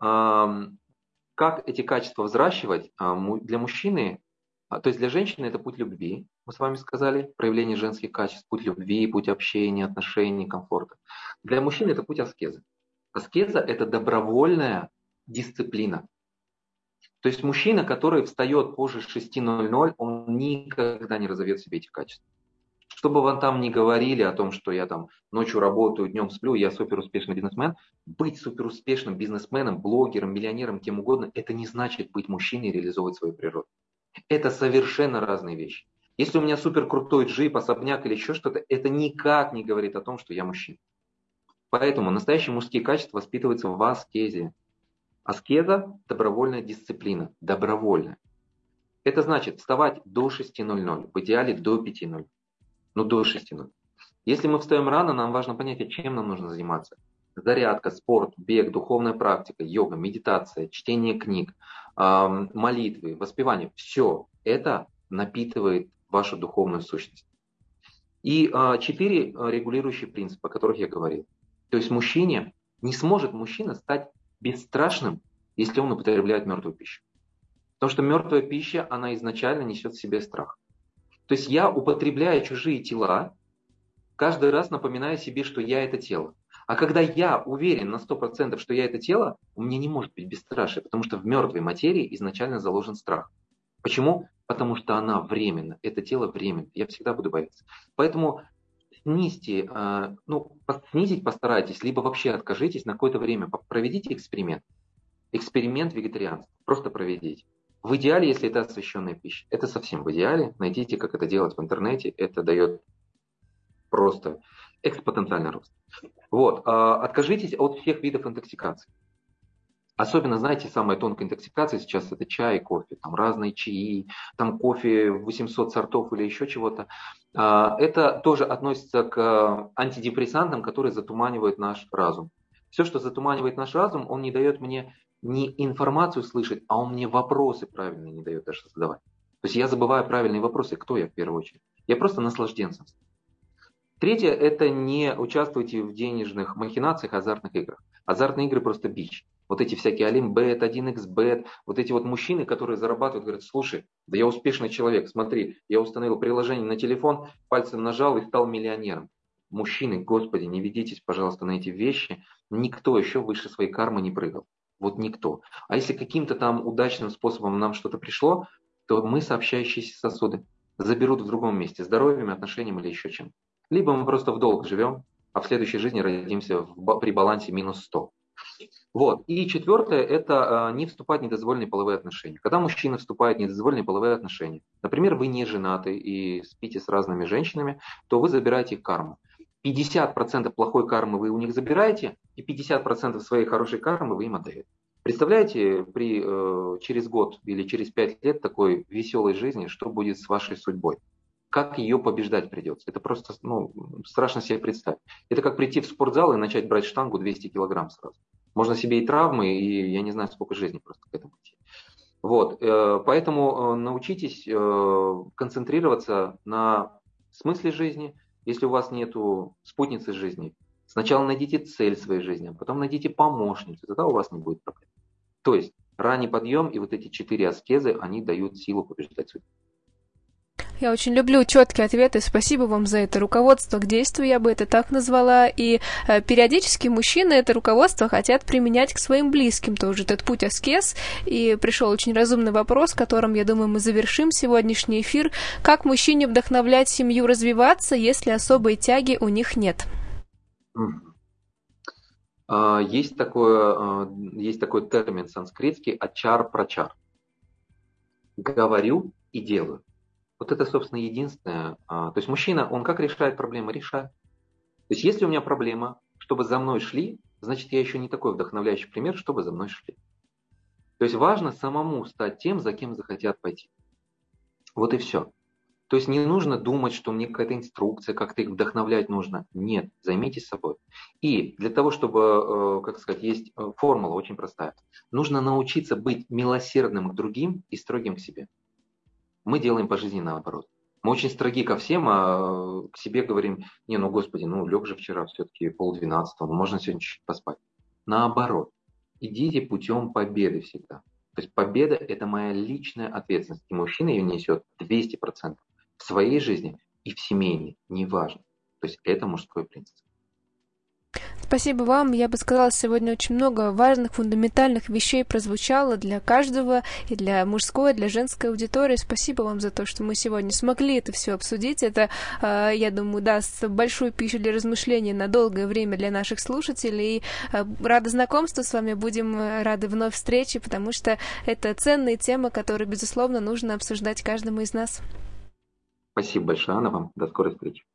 Speaker 2: как эти качества взращивать для мужчины, то есть для женщины это путь любви, мы с вами сказали, проявление женских качеств, путь любви, путь общения, отношений, комфорта. Для мужчины это путь аскезы. Аскеза – это добровольная дисциплина. То есть мужчина, который встает позже 6:00, он никогда не разовьет в себе эти качества. Что бы вам там ни говорили о том, что я там ночью работаю, днем сплю, я суперуспешный бизнесмен, быть суперуспешным бизнесменом, блогером, миллионером, кем угодно, это не значит быть мужчиной и реализовывать свою природу. Это совершенно разные вещи. Если у меня суперкрутой джип, особняк или еще что-то, это никак не говорит о том, что я мужчина. Поэтому настоящие мужские качества воспитываются в аскезе. Аскеза – добровольная дисциплина. Добровольная. Это значит вставать до 6:00, в идеале до 5:00. Ну, до 6:00. Если мы встаем рано, нам важно понять, чем нам нужно заниматься. Зарядка, спорт, бег, духовная практика, йога, медитация, чтение книг, молитвы, воспевание. Все это напитывает вашу духовную сущность. И 4 регулирующие принципа, о которых я говорил. То есть не сможет мужчина стать бесстрашным, если он употребляет мертвую пищу. Потому что мертвая пища, она изначально несет в себе страх. То есть я, употребляя чужие тела, каждый раз напоминаю себе, что я это тело. А когда я уверен на 100%, что я это тело, у меня не может быть бесстрашия, потому что в мертвой материи изначально заложен страх. Почему? Потому что она временна, это тело временно, я всегда буду бояться. Поэтому снизить постарайтесь, либо вообще откажитесь на какое-то время, проведите эксперимент. Эксперимент вегетарианства, просто проведите. В идеале, если это освященная пища, это совсем в идеале, найдите, как это делать в интернете, это дает просто экспоненциальный рост. Вот, откажитесь от всех видов интоксикации. Особенно, знаете, самая тонкая интоксикация сейчас это чай и кофе. Там разные чаи, там кофе 800 сортов или еще чего-то. Это тоже относится к антидепрессантам, которые затуманивают наш разум. Все, что затуманивает наш разум, он не дает мне не информацию слышать, а он мне вопросы правильные не дает даже задавать. То есть я забываю правильные вопросы, кто я в первую очередь. Я просто наслажденцем. Третье – это не участвуйте в денежных махинациях, азартных играх. Азартные игры просто бич. Вот эти всякие Олимбет, 1xBet, вот эти вот мужчины, которые зарабатывают, говорят, слушай, да я успешный человек, смотри, я установил приложение на телефон, пальцем нажал и стал миллионером. мужчины, господи, не ведитесь, пожалуйста, на эти вещи. Никто еще выше своей кармы не прыгал. Вот никто. А если каким-то там удачным способом нам что-то пришло, то мы сообщающиеся сосуды заберут в другом месте, здоровьем, отношением или еще чем. Либо мы просто в долг живем, а в следующей жизни родимся при балансе минус 100. Вот. И четвертое – это не вступать в недозволенные половые отношения. Когда мужчина вступает в недозволенные половые отношения, например, вы не женаты и спите с разными женщинами, то вы забираете их карму. 50% плохой кармы вы у них забираете, и 50% своей хорошей кармы вы им отдаете. Представляете, через год или через 5 лет такой веселой жизни, что будет с вашей судьбой? Как ее побеждать придется? Это просто страшно себе представить. Это как прийти в спортзал и начать брать штангу 200 килограмм сразу. Можно себе и травмы, и я не знаю, сколько жизни просто к этому идти. Вот. Поэтому научитесь концентрироваться на смысле жизни. Если у вас нету спутницы жизни, сначала найдите цель своей жизни, а потом найдите помощницу, тогда у вас не будет проблем. То есть ранний подъем и вот эти 4 аскезы, они дают силу побеждать судьбу.
Speaker 1: Я очень люблю четкие ответы. Спасибо вам за это руководство к действию, я бы это так назвала. И периодически мужчины это руководство хотят применять к своим близким тоже, этот путь аскез. И пришел очень разумный вопрос, которым, я думаю, мы завершим сегодняшний эфир. Как мужчине вдохновлять семью развиваться, если особой тяги у них нет?
Speaker 2: Есть такой термин санскритский ачар-прачар. Говорю и делаю. Вот это, собственно, единственное. То есть мужчина, он как решает проблемы? Решает. То есть если у меня проблема, чтобы за мной шли, значит, я еще не такой вдохновляющий пример, чтобы за мной шли. То есть важно самому стать тем, за кем захотят пойти. Вот и все. То есть не нужно думать, что мне какая-то инструкция, как-то их вдохновлять нужно. Нет, займитесь собой. И для того, чтобы, есть формула очень простая. Нужно научиться быть милосердным к другим и строгим к себе. Мы делаем по жизни наоборот. Мы очень строги ко всем, а к себе говорим, господи, лег же вчера все-таки 11:30, можно сегодня чуть поспать. Наоборот, идите путем победы всегда. То есть победа – это моя личная ответственность. И мужчина ее несет 200% в своей жизни и в семейной, неважно. То есть это мужской принцип.
Speaker 1: Спасибо вам. Я бы сказала, сегодня очень много важных, фундаментальных вещей прозвучало для каждого, и для мужской, и для женской аудитории. Спасибо вам за то, что мы сегодня смогли это все обсудить. Это, я думаю, даст большую пищу для размышлений на долгое время для наших слушателей. И рада знакомству с вами. Будем рады вновь встрече, потому что это ценные темы, которые, безусловно, нужно обсуждать каждому из нас.
Speaker 2: Спасибо большое, Анна, вам. До скорой встречи.